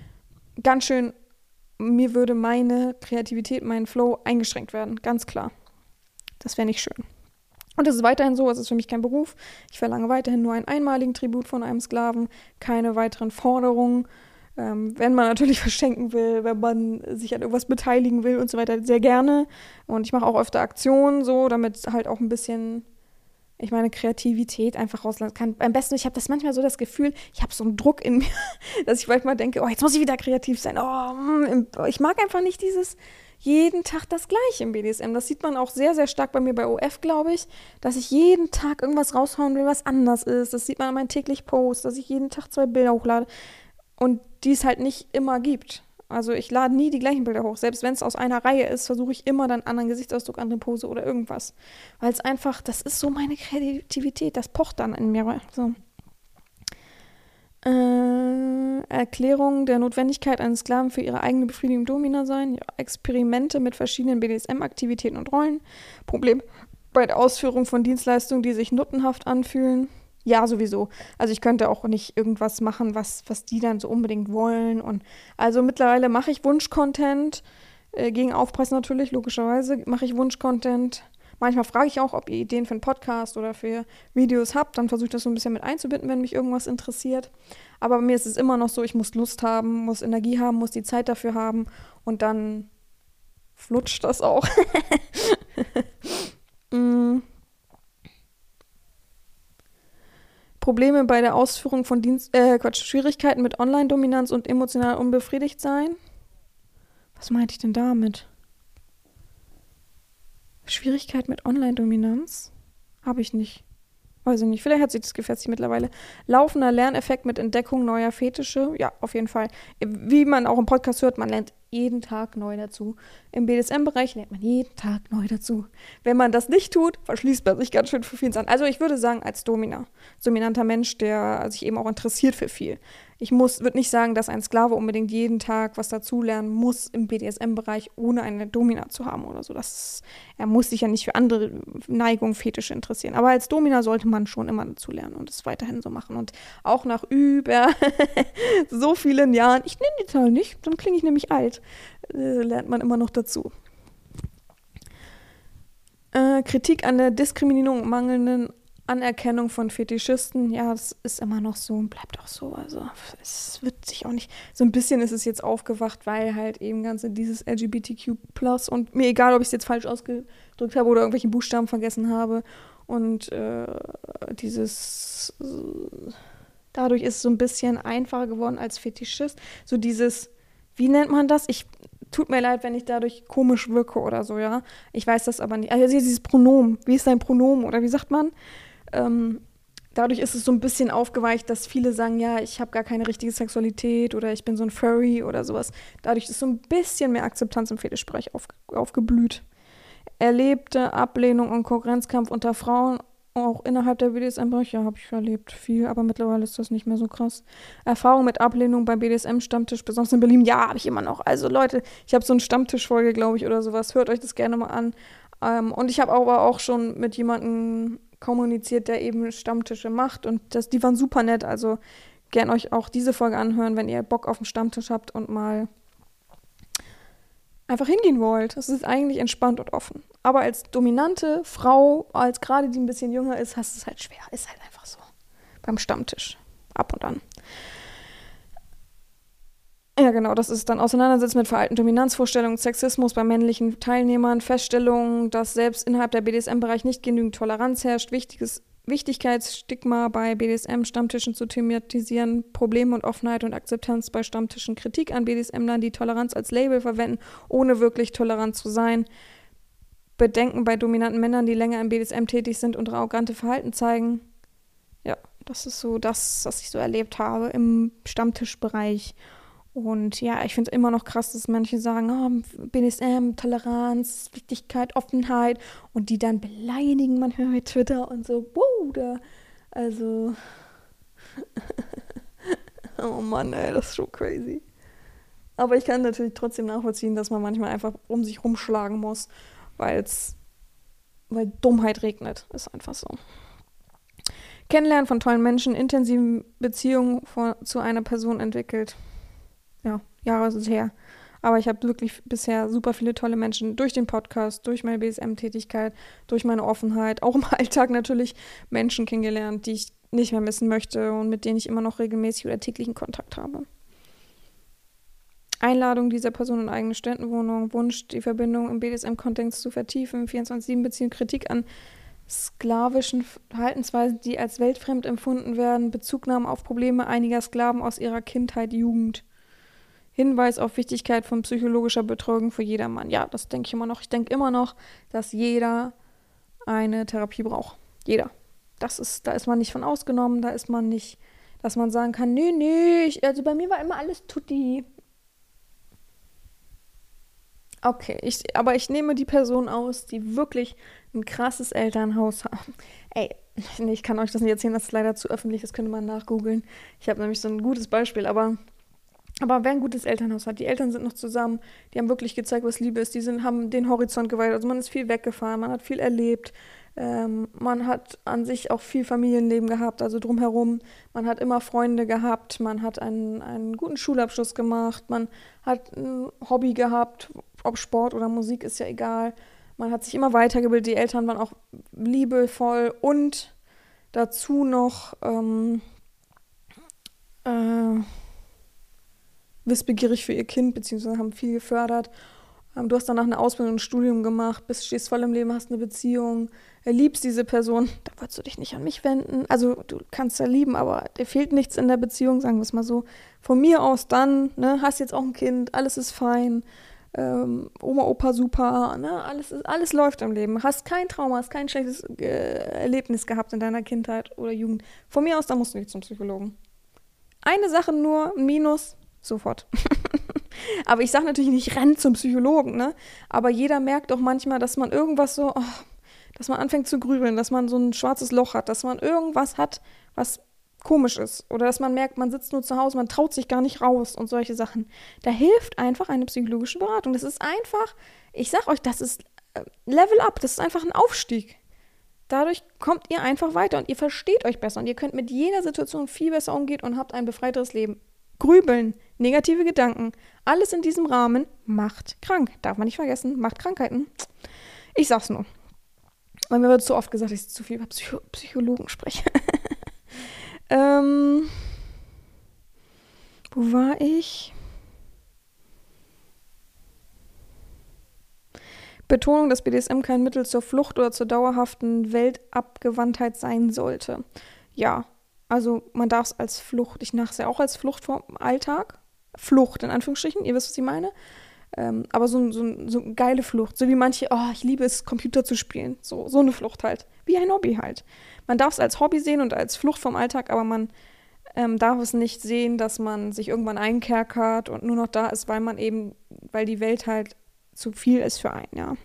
ganz schön, mir würde meine Kreativität, mein Flow eingeschränkt werden. Ganz klar. Das wäre nicht schön. Und es ist weiterhin so, es ist für mich kein Beruf. Ich verlange weiterhin nur einen einmaligen Tribut von einem Sklaven, keine weiteren Forderungen. Wenn man natürlich verschenken will, wenn man sich an irgendwas beteiligen will und so weiter, sehr gerne. Und ich mache auch öfter Aktionen so, damit halt auch ein bisschen ich meine Kreativität einfach rauslassen kann. Am besten, ich habe das manchmal so das Gefühl, ich habe so einen Druck in mir, dass ich manchmal denke, oh, jetzt muss ich wieder kreativ sein. Ich mag einfach nicht dieses jeden Tag das Gleiche im BDSM. Das sieht man auch sehr, sehr stark bei mir bei OF, glaube ich, dass ich jeden Tag irgendwas raushauen will, was anders ist. Das sieht man an meinen täglichen Posts, dass ich jeden Tag 2 Bilder hochlade und die es halt nicht immer gibt. Also ich lade nie die gleichen Bilder hoch. Selbst wenn es aus einer Reihe ist, versuche ich immer dann anderen Gesichtsausdruck, andere Pose oder irgendwas. Weil es einfach, das ist so meine Kreativität, das pocht dann in mir. So. Erklärung der Notwendigkeit eines Sklaven für ihre eigene Befriedigung Domina sein. Ja, Experimente mit verschiedenen BDSM-Aktivitäten und Rollen. Problem bei der Ausführung von Dienstleistungen, die sich nuttenhaft anfühlen. Ja, sowieso. Also ich könnte auch nicht irgendwas machen, was die dann so unbedingt wollen. Und also mittlerweile mache ich Wunsch-Content, gegen Aufpreis natürlich, logischerweise mache ich Wunsch-Content. Manchmal frage ich auch, ob ihr Ideen für einen Podcast oder für Videos habt. Dann versuche ich das so ein bisschen mit einzubinden, wenn mich irgendwas interessiert. Aber bei mir ist es immer noch so, ich muss Lust haben, muss Energie haben, muss die Zeit dafür haben. Und dann flutscht das auch. Probleme bei der Ausführung von Schwierigkeiten mit Online-Dominanz und emotional unbefriedigt sein. Was meinte ich denn damit? Schwierigkeit mit Online-Dominanz? Habe ich nicht. Weiß ich nicht. Vielleicht hat sich das gefestigt mittlerweile. Laufender Lerneffekt mit Entdeckung neuer Fetische. Ja, auf jeden Fall. Wie man auch im Podcast hört, man lernt jeden Tag neu dazu. Im BDSM-Bereich lernt man jeden Tag neu dazu. Wenn man das nicht tut, verschließt man sich ganz schön für viel an. Also ich würde sagen, als dominanter Mensch, der sich eben auch interessiert für viel. Ich würde nicht sagen, dass ein Sklave unbedingt jeden Tag was dazulernen muss im BDSM-Bereich, ohne eine Domina zu haben oder so. Er muss sich ja nicht für andere Neigungen, Fetische interessieren. Aber als Domina sollte man schon immer dazu lernen und es weiterhin so machen. Und auch nach über so vielen Jahren, ich nenne die Zahl nicht, dann klinge ich nämlich alt, lernt man immer noch dazu. Kritik an der Diskriminierung und mangelnden Anerkennung von Fetischisten, ja, das ist immer noch so und bleibt auch so. Also es wird sich auch nicht, so ein bisschen ist es jetzt aufgewacht, weil halt eben dieses LGBTQ+ und mir egal, ob ich es jetzt falsch ausgedrückt habe oder irgendwelche Buchstaben vergessen habe und dadurch ist es so ein bisschen einfacher geworden als Fetischist. So dieses, wie nennt man das? Tut mir leid, wenn ich dadurch komisch wirke oder so, ja. Ich weiß das aber nicht. Also dieses Pronomen, wie ist dein Pronomen oder wie sagt man? Dadurch ist es so ein bisschen aufgeweicht, dass viele sagen, ja, ich habe gar keine richtige Sexualität oder ich bin so ein Furry oder sowas. Dadurch ist so ein bisschen mehr Akzeptanz im Fetischbereich aufgeblüht. Erlebte Ablehnung und Konkurrenzkampf unter Frauen, auch innerhalb der BDSM-Bereich, ja, habe ich erlebt viel, aber mittlerweile ist das nicht mehr so krass. Erfahrung mit Ablehnung beim BDSM-Stammtisch, besonders in Berlin, ja, habe ich immer noch. Also Leute, ich habe so eine Stammtischfolge, glaube ich, oder sowas. Hört euch das gerne mal an. Und ich habe aber auch schon mit jemandem kommuniziert, der eben Stammtische macht und die waren super nett, also gern euch auch diese Folge anhören, wenn ihr Bock auf den Stammtisch habt und mal einfach hingehen wollt. Es ist eigentlich entspannt und offen. Aber als dominante Frau, als gerade die ein bisschen jünger ist, hast du es halt schwer. Ist halt einfach so. Beim Stammtisch. Ab und an. Ja, genau, das ist dann Auseinandersetzen mit veralteten Dominanzvorstellungen, Sexismus bei männlichen Teilnehmern, Feststellung, dass selbst innerhalb der BDSM-Bereich nicht genügend Toleranz herrscht, Wichtigkeitsstigma bei BDSM-Stammtischen zu thematisieren, Probleme und Offenheit und Akzeptanz bei Stammtischen, Kritik an BDSM-Lern, die Toleranz als Label verwenden, ohne wirklich tolerant zu sein, Bedenken bei dominanten Männern, die länger im BDSM tätig sind und arrogante Verhalten zeigen. Ja, das ist so das, was ich so erlebt habe im Stammtischbereich. Und ja, ich finde es immer noch krass, dass manche sagen, oh, BDSM, Toleranz, Wichtigkeit, Offenheit und die dann beleidigen manchmal mit Twitter und so, Bruder. Also, oh Mann, ey, das ist so crazy. Aber ich kann natürlich trotzdem nachvollziehen, dass man manchmal einfach um sich rumschlagen muss, weil Dummheit regnet. Ist einfach so. Kennenlernen von tollen Menschen, intensiven Beziehungen zu einer Person entwickelt. Ja, Jahre ist es her. Aber ich habe wirklich bisher super viele tolle Menschen durch den Podcast, durch meine BSM-Tätigkeit, durch meine Offenheit, auch im Alltag natürlich Menschen kennengelernt, die ich nicht mehr missen möchte und mit denen ich immer noch regelmäßig oder täglichen Kontakt habe. Einladung dieser Person in eigene Ständenwohnung, Wunsch, die Verbindung im BDSM-Kontext zu vertiefen, 24/7-Beziehung, Kritik an sklavischen Verhaltensweisen, die als weltfremd empfunden werden, Bezugnahme auf Probleme einiger Sklaven aus ihrer Kindheit, Jugend. Hinweis auf Wichtigkeit von psychologischer Betreuung für jedermann. Ja, das denke ich immer noch. Ich denke immer noch, dass jeder eine Therapie braucht. Jeder. Da ist man nicht von ausgenommen, da ist man nicht, dass man sagen kann, nee, also bei mir war immer alles tutti. Okay, aber ich nehme die Person aus, die wirklich ein krasses Elternhaus haben. Ey, nee, ich kann euch das nicht erzählen, das ist leider zu öffentlich, das könnte man nachgoogeln. Ich habe nämlich so ein gutes Beispiel, aber wer ein gutes Elternhaus hat, die Eltern sind noch zusammen, die haben wirklich gezeigt, was Liebe ist, haben den Horizont geweitet, also man ist viel weggefahren, man hat viel erlebt, man hat an sich auch viel Familienleben gehabt, also drumherum, man hat immer Freunde gehabt, man hat einen guten Schulabschluss gemacht, man hat ein Hobby gehabt, ob Sport oder Musik, ist ja egal, man hat sich immer weitergebildet, die Eltern waren auch liebevoll und dazu noch wissbegierig für ihr Kind, beziehungsweise haben viel gefördert. Du hast danach eine Ausbildung und ein Studium gemacht, stehst voll im Leben, hast eine Beziehung, liebst diese Person, da würdest du dich nicht an mich wenden. Also du kannst ja lieben, aber dir fehlt nichts in der Beziehung, sagen wir es mal so. Von mir aus dann, ne, hast jetzt auch ein Kind, alles ist fein, Oma, Opa super, ne, alles läuft im Leben. Hast kein Trauma, hast kein schlechtes Erlebnis gehabt in deiner Kindheit oder Jugend. Von mir aus, da musst du nicht zum Psychologen. Eine Sache nur, ein Minus, sofort. Aber ich sage natürlich nicht, renn zum Psychologen, ne? Aber jeder merkt doch manchmal, dass man irgendwas so, dass man anfängt zu grübeln, dass man so ein schwarzes Loch hat, dass man irgendwas hat, was komisch ist. Oder dass man merkt, man sitzt nur zu Hause, man traut sich gar nicht raus und solche Sachen. Da hilft einfach eine psychologische Beratung. Das ist einfach, ich sag euch, das ist Level up, das ist einfach ein Aufstieg. Dadurch kommt ihr einfach weiter und ihr versteht euch besser und ihr könnt mit jeder Situation viel besser umgehen und habt ein befreiteres Leben. Grübeln, negative Gedanken, alles in diesem Rahmen macht krank. Darf man nicht vergessen, macht Krankheiten. Ich sag's nur. Weil mir wird so oft gesagt, dass ich zu viel über Psychologen spreche. Wo war ich? Betonung, dass BDSM kein Mittel zur Flucht oder zur dauerhaften Weltabgewandtheit sein sollte. Ja. Also man darf es als Flucht, ich mache es ja auch als Flucht vom Alltag. Flucht in Anführungsstrichen, ihr wisst, was ich meine. Aber so eine geile Flucht. So wie manche, ich liebe es, Computer zu spielen. So eine Flucht halt. Wie ein Hobby halt. Man darf es als Hobby sehen und als Flucht vom Alltag, aber man darf es nicht sehen, dass man sich irgendwann einkerkert und nur noch da ist, weil die Welt halt zu viel ist für einen, ja.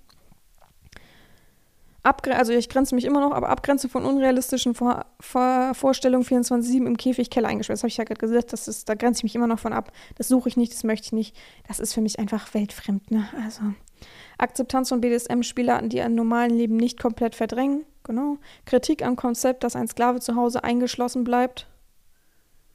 Also ich grenze mich immer noch, aber Abgrenze von unrealistischen Vorstellungen 24/7 im Käfig, Keller eingesperrt. Das habe ich ja gerade gesagt, da grenze ich mich immer noch von ab. Das suche ich nicht, das möchte ich nicht. Das ist für mich einfach weltfremd, ne? Also Akzeptanz von BDSM-Spielarten, die im normalen Leben nicht komplett verdrängen. Genau. Kritik am Konzept, dass ein Sklave zu Hause eingeschlossen bleibt.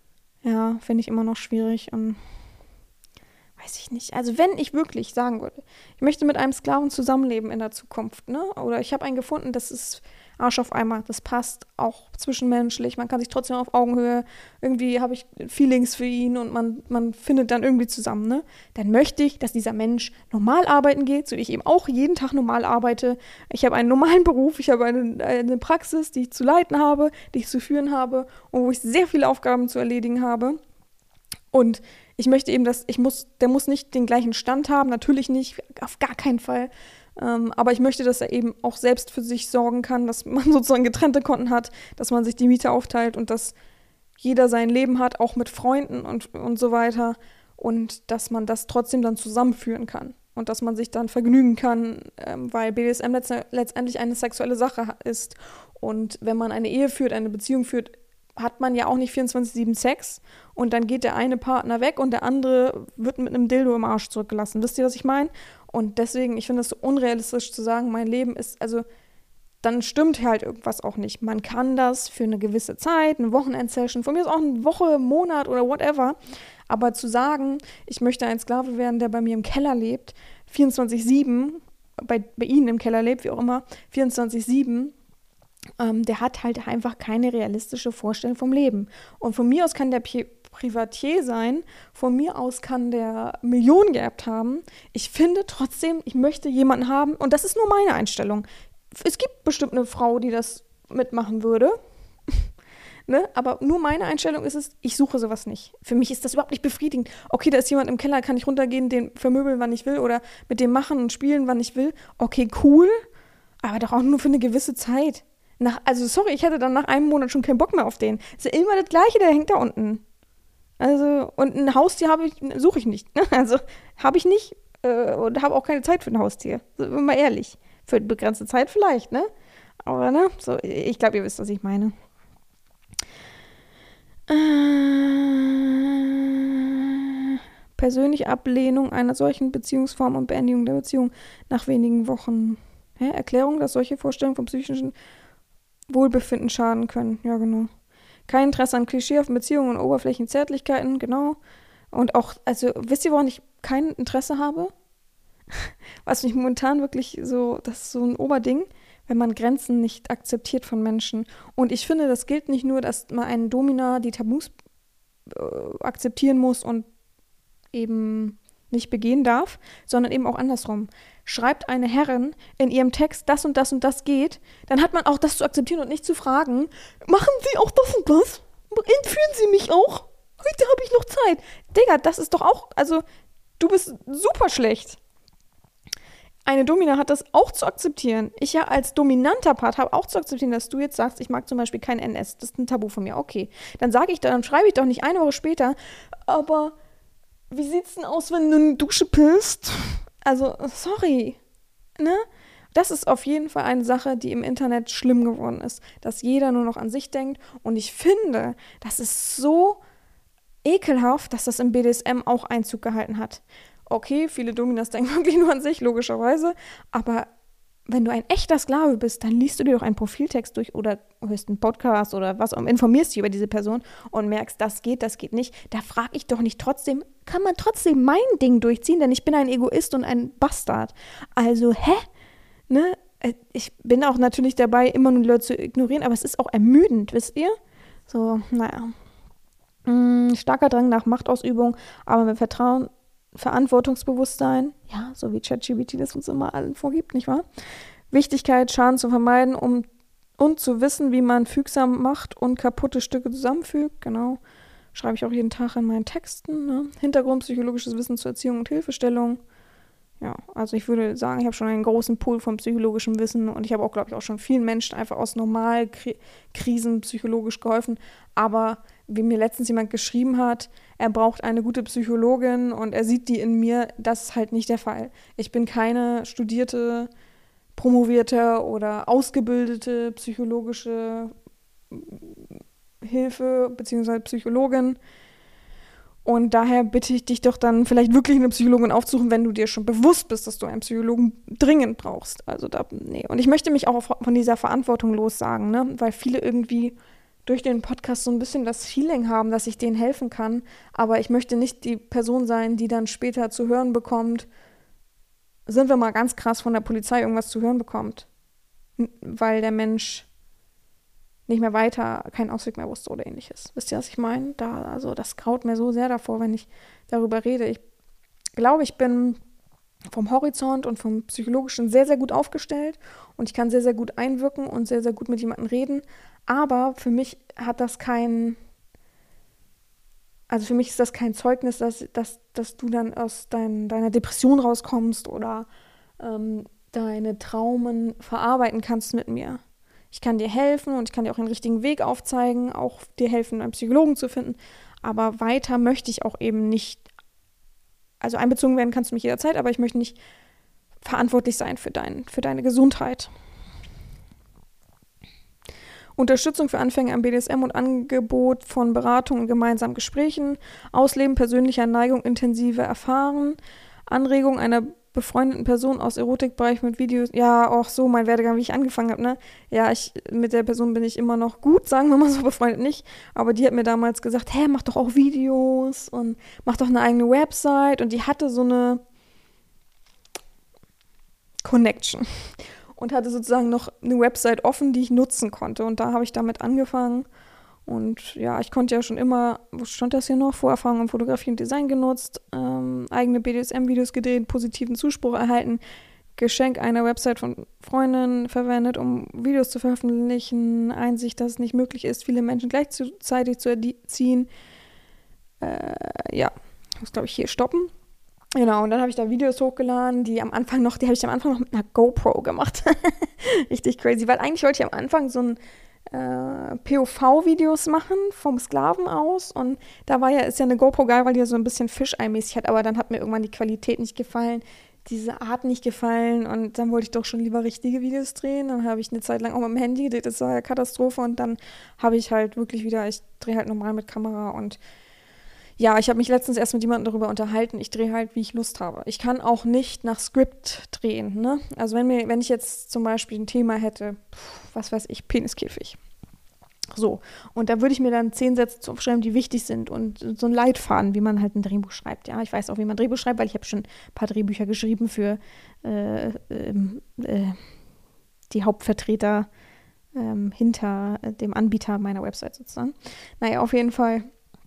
Ja, finde ich immer noch schwierig und weiß ich nicht. Also wenn ich wirklich sagen würde, ich möchte mit einem Sklaven zusammenleben in der Zukunft, ne? Oder ich habe einen gefunden, das ist Arsch auf Eimer, das passt auch zwischenmenschlich, man kann sich trotzdem auf Augenhöhe, irgendwie habe ich Feelings für ihn und man findet dann irgendwie zusammen, ne? Dann möchte ich, dass dieser Mensch normal arbeiten geht, so wie ich eben auch jeden Tag normal arbeite. Ich habe einen normalen Beruf, ich habe eine Praxis, die ich zu leiten habe, die ich zu führen habe und wo ich sehr viele Aufgaben zu erledigen habe. Und ich möchte eben, der muss nicht den gleichen Stand haben, natürlich nicht, auf gar keinen Fall. Aber ich möchte, dass er eben auch selbst für sich sorgen kann, dass man sozusagen getrennte Konten hat, dass man sich die Miete aufteilt und dass jeder sein Leben hat, auch mit Freunden und so weiter. Und dass man das trotzdem dann zusammenführen kann. Und dass man sich dann vergnügen kann, weil BDSM letztendlich eine sexuelle Sache ist. Und wenn man eine Ehe führt, eine Beziehung führt, hat man ja auch nicht 24/7 Sex und dann geht der eine Partner weg und der andere wird mit einem Dildo im Arsch zurückgelassen. Wisst ihr, was ich meine? Und deswegen, ich finde es so unrealistisch zu sagen, mein Leben ist, also dann stimmt halt irgendwas auch nicht. Man kann das für eine gewisse Zeit, eine Wochenendsession, von mir ist auch eine Woche, Monat oder whatever, aber zu sagen, ich möchte ein Sklave werden, der bei mir im Keller lebt, 24/7, bei Ihnen im Keller lebt, wie auch immer, 24/7, der hat halt einfach keine realistische Vorstellung vom Leben. Und von mir aus kann der Privatier sein, von mir aus kann der Millionen geerbt haben. Ich finde trotzdem, ich möchte jemanden haben, und das ist nur meine Einstellung. Es gibt bestimmt eine Frau, die das mitmachen würde, ne? Aber nur meine Einstellung ist es, ich suche sowas nicht. Für mich ist das überhaupt nicht befriedigend. Okay, da ist jemand im Keller, kann ich runtergehen, den vermöbeln, wann ich will, oder mit dem machen und spielen, wann ich will. Okay, cool, aber doch auch nur für eine gewisse Zeit. Also sorry, ich hatte dann nach einem Monat schon keinen Bock mehr auf den. Ist ja immer das Gleiche, der hängt da unten. Also, und ein Haustier suche ich nicht. Ne? Also, habe ich nicht und habe auch keine Zeit für ein Haustier. Sind wir mal ehrlich. Für eine begrenzte Zeit vielleicht, ne? Aber, ne? So, ich glaube, ihr wisst, was ich meine. Persönliche Ablehnung einer solchen Beziehungsform und Beendigung der Beziehung nach wenigen Wochen. Erklärung, dass solche Vorstellungen vom psychischen Wohlbefinden schaden können. Ja, genau. Kein Interesse an klischeehaften Beziehungen und Oberflächenzärtlichkeiten, genau. Und auch, also, wisst ihr, woran ich kein Interesse habe? Was mich momentan wirklich so, das ist so ein Oberding, wenn man Grenzen nicht akzeptiert von Menschen. Und ich finde, das gilt nicht nur, dass man einen Domina die Tabus akzeptieren muss und eben nicht begehen darf, sondern eben auch andersrum. Schreibt eine Herrin in ihrem Text, das und das und das geht, dann hat man auch das zu akzeptieren und nicht zu fragen, machen Sie auch das und das? Entführen Sie mich auch? Heute habe ich noch Zeit. Digga, das ist doch auch, also, du bist super schlecht. Eine Domina hat das auch zu akzeptieren. Ich ja als dominanter Part habe auch zu akzeptieren, dass du jetzt sagst, ich mag zum Beispiel kein NS. Das ist ein Tabu von mir. Okay. Dann schreibe ich doch nicht eine Woche später, aber wie sieht's denn aus, wenn du eine Dusche pisst? Also, sorry, ne? Das ist auf jeden Fall eine Sache, die im Internet schlimm geworden ist, dass jeder nur noch an sich denkt. Und ich finde, das ist so ekelhaft, dass das im BDSM auch Einzug gehalten hat. Okay, viele Dominas denken wirklich nur an sich, logischerweise, aber wenn du ein echter Sklave bist, dann liest du dir doch einen Profiltext durch oder hörst einen Podcast oder was und informierst dich über diese Person und merkst, das geht nicht. Da frage ich doch nicht trotzdem, kann man trotzdem mein Ding durchziehen, denn ich bin ein Egoist und ein Bastard. Also, ne? Ich bin auch natürlich dabei, immer nur die Leute zu ignorieren, aber es ist auch ermüdend, wisst ihr? So, naja. Starker Drang nach Machtausübung, aber mit Vertrauen, Verantwortungsbewusstsein, ja, so wie ChatGPT das uns immer allen vorgibt, nicht wahr? Wichtigkeit, Schaden zu vermeiden, und zu wissen, wie man fügsam macht und kaputte Stücke zusammenfügt, genau. Schreibe ich auch jeden Tag in meinen Texten, ne? Hintergrund, psychologisches Wissen zur Erziehung und Hilfestellung. Ja, also ich würde sagen, ich habe schon einen großen Pool von psychologischem Wissen und ich habe auch, glaube ich, auch schon vielen Menschen einfach aus Normalkrisen psychologisch geholfen. Aber wie mir letztens jemand geschrieben hat, er braucht eine gute Psychologin und er sieht die in mir, das ist halt nicht der Fall. Ich bin keine studierte, promovierte oder ausgebildete psychologische Hilfe bzw. Psychologin. Und daher bitte ich dich doch dann vielleicht wirklich eine Psychologin aufzusuchen, wenn du dir schon bewusst bist, dass du einen Psychologen dringend brauchst. Also nee. Und ich möchte mich auch von dieser Verantwortung lossagen, ne? Weil viele irgendwie durch den Podcast so ein bisschen das Feeling haben, dass ich denen helfen kann. Aber ich möchte nicht die Person sein, die dann später zu hören bekommt, sind wir mal ganz krass, von der Polizei irgendwas zu hören bekommt. Weil der Mensch nicht mehr weiter, keinen Ausweg mehr wusste oder ähnliches. Wisst ihr, was ich meine? Also das graut mir so sehr davor, wenn ich darüber rede. Ich glaube, ich bin vom Horizont und vom Psychologischen sehr, sehr gut aufgestellt und ich kann sehr, sehr gut einwirken und sehr, sehr gut mit jemandem reden. Aber für mich hat das für mich ist das kein Zeugnis, dass du dann aus deiner Depression rauskommst oder deine Traumen verarbeiten kannst mit mir. Ich kann dir helfen und ich kann dir auch den richtigen Weg aufzeigen, auch dir helfen, einen Psychologen zu finden. Aber weiter möchte ich auch eben nicht, also einbezogen werden kannst du mich jederzeit, aber ich möchte nicht verantwortlich sein für deine Gesundheit. Unterstützung für Anfänger am BDSM und Angebot von Beratung und gemeinsamen Gesprächen, Ausleben persönlicher Neigung, intensive Erfahren, Anregung einer befreundeten Person aus Erotikbereich mit Videos. Ja, auch so mein Werdegang, wie ich angefangen habe, ne? Ja, mit der Person bin ich immer noch gut, sagen wir mal so, befreundet nicht. Aber die hat mir damals gesagt, hey, mach doch auch Videos und mach doch eine eigene Website. Und die hatte so eine Connection und hatte sozusagen noch eine Website offen, die ich nutzen konnte. Und da habe ich damit angefangen. Und ja, ich konnte ja schon immer, wo stand das hier noch? Vorerfahrung in Fotografie und Design genutzt, eigene BDSM-Videos gedreht, positiven Zuspruch erhalten, Geschenk einer Website von Freundinnen verwendet, um Videos zu veröffentlichen, Einsicht, dass es nicht möglich ist, viele Menschen gleichzeitig zu erziehen. Ja, ich muss, glaube ich, hier stoppen. Genau, und dann habe ich da Videos hochgeladen, die habe ich am Anfang noch mit einer GoPro gemacht. Richtig crazy, weil eigentlich wollte ich am Anfang so ein POV-Videos machen vom Sklaven aus und ist ja eine GoPro geil, weil die ja so ein bisschen Fischei-mäßig hat, aber dann hat mir irgendwann die Qualität nicht gefallen, diese Art nicht gefallen und dann wollte ich doch schon lieber richtige Videos drehen. Dann habe ich eine Zeit lang auch mit dem Handy gedreht, das war ja Katastrophe und dann habe ich halt wirklich ich drehe halt normal mit Kamera und ja, ich habe mich letztens erst mit jemandem darüber unterhalten, ich drehe halt, wie ich Lust habe. Ich kann auch nicht nach Skript drehen, ne? Also wenn ich jetzt zum Beispiel ein Thema hätte, was weiß ich, Peniskäfig. So, und da würde ich mir dann 10 Sätze aufschreiben, die wichtig sind und so ein Leitfaden, wie man halt ein Drehbuch schreibt. Ja, ich weiß auch, wie man ein Drehbuch schreibt, weil ich habe schon ein paar Drehbücher geschrieben für die Hauptvertreter hinter dem Anbieter meiner Website sozusagen. Naja, auf jeden Fall.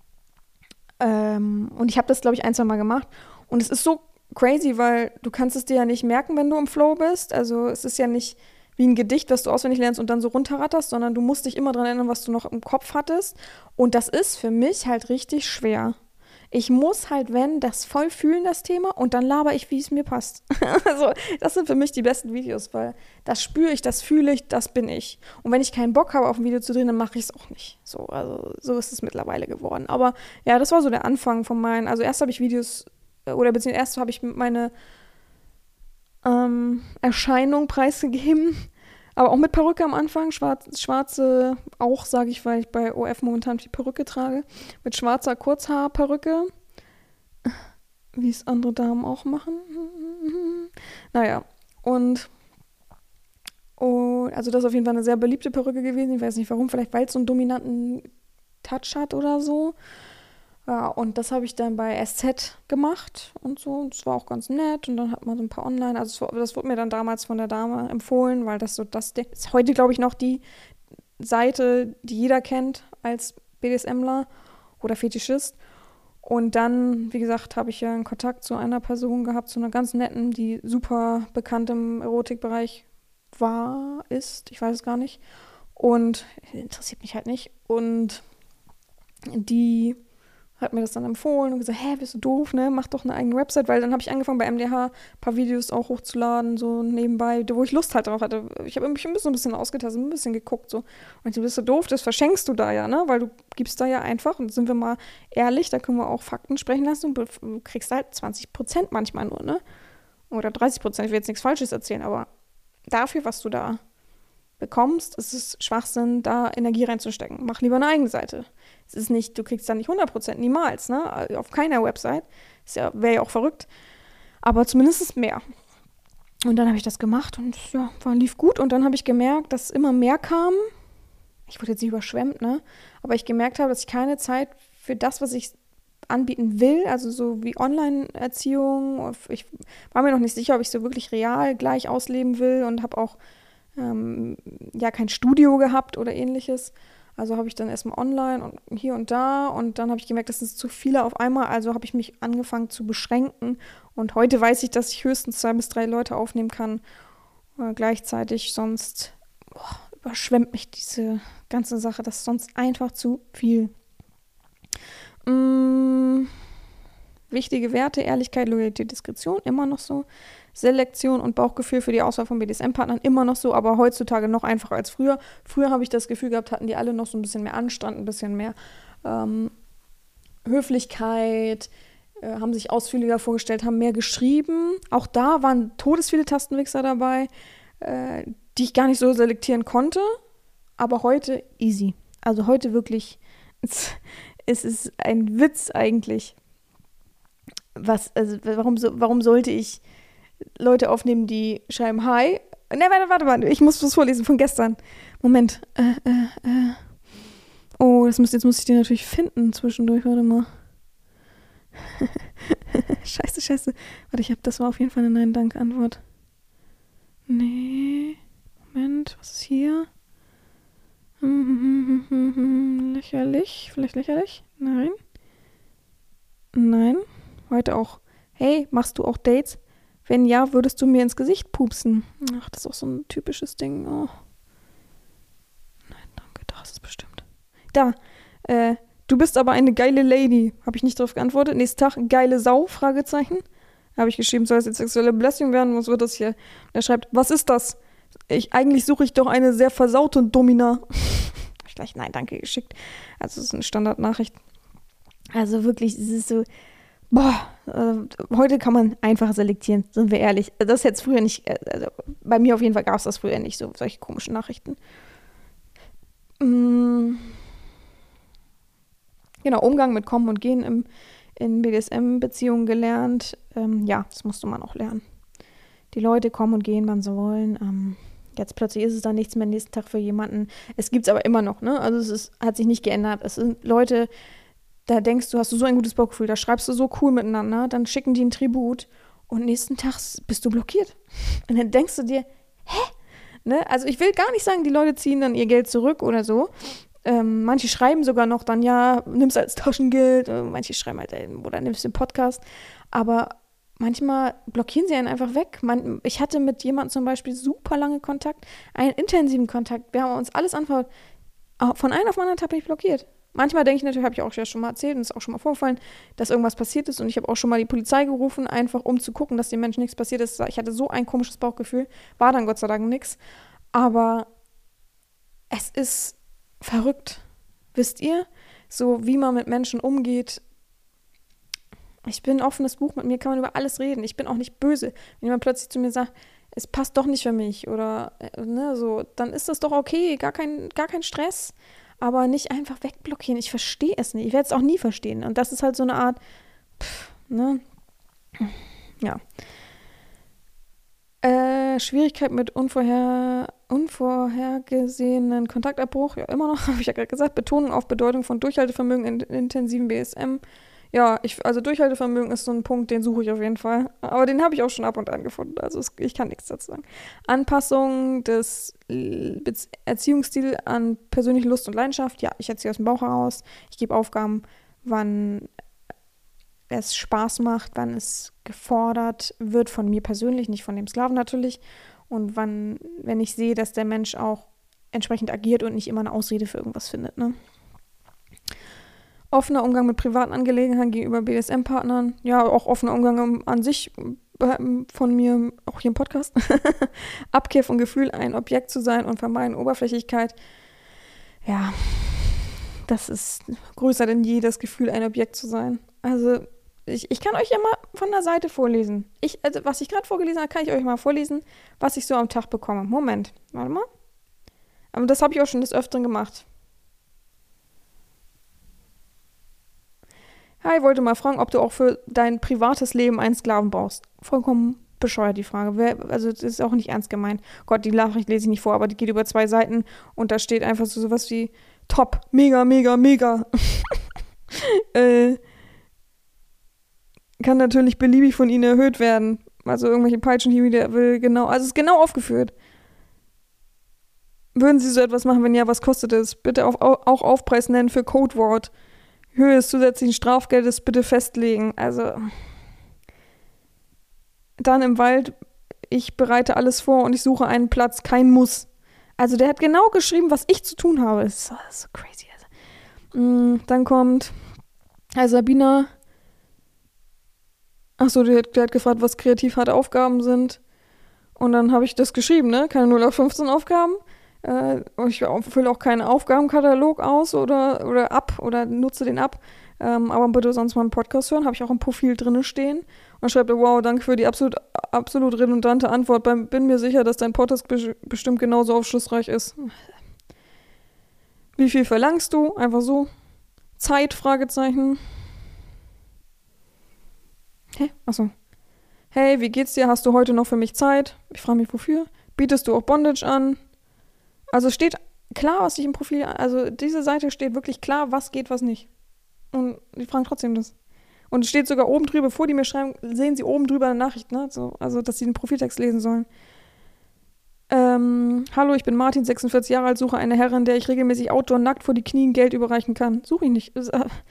Und ich habe das, glaube ich, 1-2 Mal gemacht. Und es ist so crazy, weil du kannst es dir ja nicht merken, wenn du im Flow bist. Also es ist ja nicht wie ein Gedicht, was du auswendig lernst und dann so runterratterst, sondern du musst dich immer daran erinnern, was du noch im Kopf hattest. Und das ist für mich halt richtig schwer. Ich muss halt, das voll fühlen, das Thema, und dann laber ich, wie es mir passt. Also das sind für mich die besten Videos, weil das spüre ich, das fühle ich, das bin ich. Und wenn ich keinen Bock habe, auf ein Video zu drehen, dann mache ich es auch nicht. So ist es mittlerweile geworden. Aber ja, das war so der Anfang von meinen, also erst habe ich Videos, beziehungsweise erst habe ich meine Erscheinung preisgegeben, aber auch mit Perücke am Anfang, schwarze, auch sage ich, weil ich bei OF momentan die Perücke trage, mit schwarzer Kurzhaarperücke, wie es andere Damen auch machen. Naja, und also das ist auf jeden Fall eine sehr beliebte Perücke gewesen, ich weiß nicht warum, vielleicht weil es so einen dominanten Touch hat oder so. Ja, und das habe ich dann bei SZ gemacht und so. Das war auch ganz nett. Und dann hat man so ein paar online. Also das wurde mir dann damals von der Dame empfohlen, weil das ist heute, glaube ich, noch die Seite, die jeder kennt als BDSMler oder Fetischist. Und dann, wie gesagt, habe ich ja einen Kontakt zu einer Person gehabt, zu einer ganz netten, die super bekannt im Erotikbereich ist. Ich weiß es gar nicht. Und interessiert mich halt nicht. Und die hat mir das dann empfohlen und gesagt, bist du doof, ne? Mach doch eine eigene Website, weil dann habe ich angefangen bei MDH ein paar Videos auch hochzuladen, so nebenbei, wo ich Lust halt drauf hatte. Ich habe mich ein bisschen ausgetastet, ein bisschen geguckt, so. Und du bist so doof, das verschenkst du da ja, ne? Weil du gibst da ja einfach, und sind wir mal ehrlich, da können wir auch Fakten sprechen lassen, und du kriegst halt 20% manchmal nur, ne? Oder 30%, ich will jetzt nichts Falsches erzählen, aber dafür, was du da bekommst, ist es Schwachsinn, da Energie reinzustecken. Mach lieber eine eigene Seite. Es ist nicht, du kriegst da nicht 100%, niemals, ne? Auf keiner Website. Wäre ja auch verrückt. Aber zumindest mehr. Und dann habe ich das gemacht und ja, lief gut. Und dann habe ich gemerkt, dass immer mehr kam. ich wurde jetzt nicht überschwemmt, ne? Aber ich gemerkt habe, dass ich keine Zeit für das, was ich anbieten will, also so wie Online-Erziehung. Ich war mir noch nicht sicher, ob ich so wirklich real gleich ausleben will und habe auch kein Studio gehabt oder ähnliches. Also habe ich dann erstmal online und hier und da und dann habe ich gemerkt, das sind zu viele auf einmal, also habe ich mich angefangen zu beschränken und heute weiß ich, dass ich höchstens 2 bis 3 Leute aufnehmen kann gleichzeitig, sonst überschwemmt mich diese ganze Sache, das ist sonst einfach zu viel. Wichtige Werte, Ehrlichkeit, Loyalität, Diskretion, immer noch so. Selektion und Bauchgefühl für die Auswahl von BDSM-Partnern, immer noch so, aber heutzutage noch einfacher als früher. Früher habe ich das Gefühl gehabt, hatten die alle noch so ein bisschen mehr Anstand, ein bisschen mehr Höflichkeit, haben sich ausführlicher vorgestellt, haben mehr geschrieben. Auch da waren todesviele Tastenwichser dabei, die ich gar nicht so selektieren konnte, aber heute easy. Also heute wirklich, es ist ein Witz eigentlich. Warum sollte ich Leute aufnehmen, die schreiben Hi? Ne, warte, ich muss was vorlesen von gestern. Moment. Oh, jetzt muss ich den natürlich finden zwischendurch, warte mal. Scheiße. Warte, das war auf jeden Fall eine Nein-Dank-Antwort. Nee. Moment, was ist hier? Lächerlich. Vielleicht lächerlich? Nein. Heute auch. Hey, machst du auch Dates? Wenn ja, würdest du mir ins Gesicht pupsen? Ach, das ist auch so ein typisches Ding. Oh. Nein, danke, da ist es bestimmt. Da, du bist aber eine geile Lady. Habe ich nicht darauf geantwortet. Nächsten Tag, geile Sau, Fragezeichen. Habe ich geschrieben, soll es jetzt sexuelle Belästigung werden? Was wird das hier? Er schreibt, was ist das? Eigentlich suche ich doch eine sehr versaute Domina. Habe ich gleich Nein, danke geschickt. Also, das ist eine Standardnachricht. Also wirklich, es ist so, heute kann man einfach selektieren, sind wir ehrlich. Das hätte es früher nicht, also bei mir auf jeden Fall gab es das früher nicht, so solche komischen Nachrichten. Genau, Umgang mit Kommen und Gehen in BDSM-Beziehungen gelernt. Das musste man auch lernen. Die Leute kommen und gehen, wann sie wollen. Jetzt plötzlich ist es dann nichts mehr nächsten Tag für jemanden. Es gibt es aber immer noch, ne? Also hat sich nicht geändert. Es sind Leute, da denkst du, hast du so ein gutes Bauchgefühl, da schreibst du so cool miteinander, dann schicken die ein Tribut und nächsten Tag bist du blockiert. Und dann denkst du dir, hä? Ne? Also ich will gar nicht sagen, die Leute ziehen dann ihr Geld zurück oder so. Manche schreiben sogar noch dann, ja, nimm's als Taschengeld. Manche schreiben halt, oder nimmst den Podcast. Aber manchmal blockieren sie einen einfach weg. Ich hatte mit jemandem zum Beispiel super lange Kontakt, einen intensiven Kontakt. Wir haben uns alles anvertraut. Von einem auf den anderen Tag bin ich blockiert. Manchmal denke ich natürlich, habe ich auch ja schon mal erzählt und ist auch schon mal vorgefallen, dass irgendwas passiert ist und ich habe auch schon mal die Polizei gerufen, einfach um zu gucken, dass dem Menschen nichts passiert ist. Ich hatte so ein komisches Bauchgefühl, war dann Gott sei Dank nichts, aber es ist verrückt, wisst ihr, so wie man mit Menschen umgeht. Ich bin ein offenes Buch, mit mir kann man über alles reden, ich bin auch nicht böse. Wenn jemand plötzlich zu mir sagt, es passt doch nicht für mich oder so, dann ist das doch okay, gar kein Stress. Aber nicht einfach wegblockieren. Ich verstehe es nicht. Ich werde es auch nie verstehen. Und das ist halt so eine Art, Ja. Schwierigkeit mit unvorhergesehenen Kontaktabbruch. Ja, immer noch, habe ich ja gerade gesagt. Betonung auf Bedeutung von Durchhaltevermögen in intensiven BSM. Ja, also Durchhaltevermögen ist so ein Punkt, den suche ich auf jeden Fall. Aber den habe ich auch schon ab und an gefunden. Also ich kann nichts dazu sagen. Anpassung des Erziehungsstils an persönliche Lust und Leidenschaft. Ja, ich erziehe aus dem Bauch heraus. Ich gebe Aufgaben, wann es Spaß macht, wann es gefordert wird von mir persönlich, nicht von dem Sklaven natürlich. Und wenn ich sehe, dass der Mensch auch entsprechend agiert und nicht immer eine Ausrede für irgendwas findet, ne? Offener Umgang mit privaten Angelegenheiten gegenüber BDSM-Partnern. Ja, auch offener Umgang an sich von mir, auch hier im Podcast. Abkehr von Gefühl, ein Objekt zu sein und vermeiden Oberflächlichkeit. Ja, das ist größer denn je, das Gefühl, ein Objekt zu sein. Also, ich kann euch ja mal von der Seite vorlesen. Was ich gerade vorgelesen habe, kann ich euch mal vorlesen, was ich so am Tag bekomme. Moment, warte mal. Aber das habe ich auch schon des Öfteren gemacht. Hi, wollte mal fragen, ob du auch für dein privates Leben einen Sklaven brauchst. Vollkommen bescheuert, die Frage. Also das ist auch nicht ernst gemeint. Gott, die Nachricht lese ich nicht vor, aber die geht über 2 Seiten und da steht einfach so sowas wie top, mega, mega, mega. Kann natürlich beliebig von ihnen erhöht werden. Also irgendwelche Peitschenhiebe, der will genau, also es ist genau aufgeführt. Würden Sie so etwas machen? Wenn ja, was kostet es? Bitte auch Aufpreis nennen für Codewort. Höhe des zusätzlichen Strafgeldes bitte festlegen. Also dann im Wald, ich bereite alles vor und ich suche einen Platz, kein Muss. Also der hat genau geschrieben, was ich zu tun habe. Das ist so crazy. Also. Dann kommt Sabina. Achso, der hat gefragt, was kreativ harte Aufgaben sind. Und dann habe ich das geschrieben, ne? Keine 0815 Aufgaben. Ich fülle auch keinen Aufgabenkatalog aus oder ab oder nutze den ab. Aber bitte sonst mal einen Podcast hören. Habe ich auch im Profil drin stehen. Und schreibt, wow, danke für die absolut redundante Antwort. Bin mir sicher, dass dein Podcast bestimmt genauso aufschlussreich ist. Wie viel verlangst du? Einfach so. Zeit? Fragezeichen. Hä? Achso. Hey, wie geht's dir? Hast du heute noch für mich Zeit? Ich frage mich, wofür? Bietest du auch Bondage an? Also steht klar, was ich im Profil, also diese Seite steht wirklich klar, was geht, was nicht. Und die fragen trotzdem das. Und es steht sogar oben drüber, bevor die mir schreiben, sehen sie oben drüber eine Nachricht, ne? So, also, dass sie den Profiltext lesen sollen. Hallo, ich bin Martin, 46 Jahre alt, suche eine Herrin, der ich regelmäßig outdoor nackt vor die Knien Geld überreichen kann. Suche ich nicht.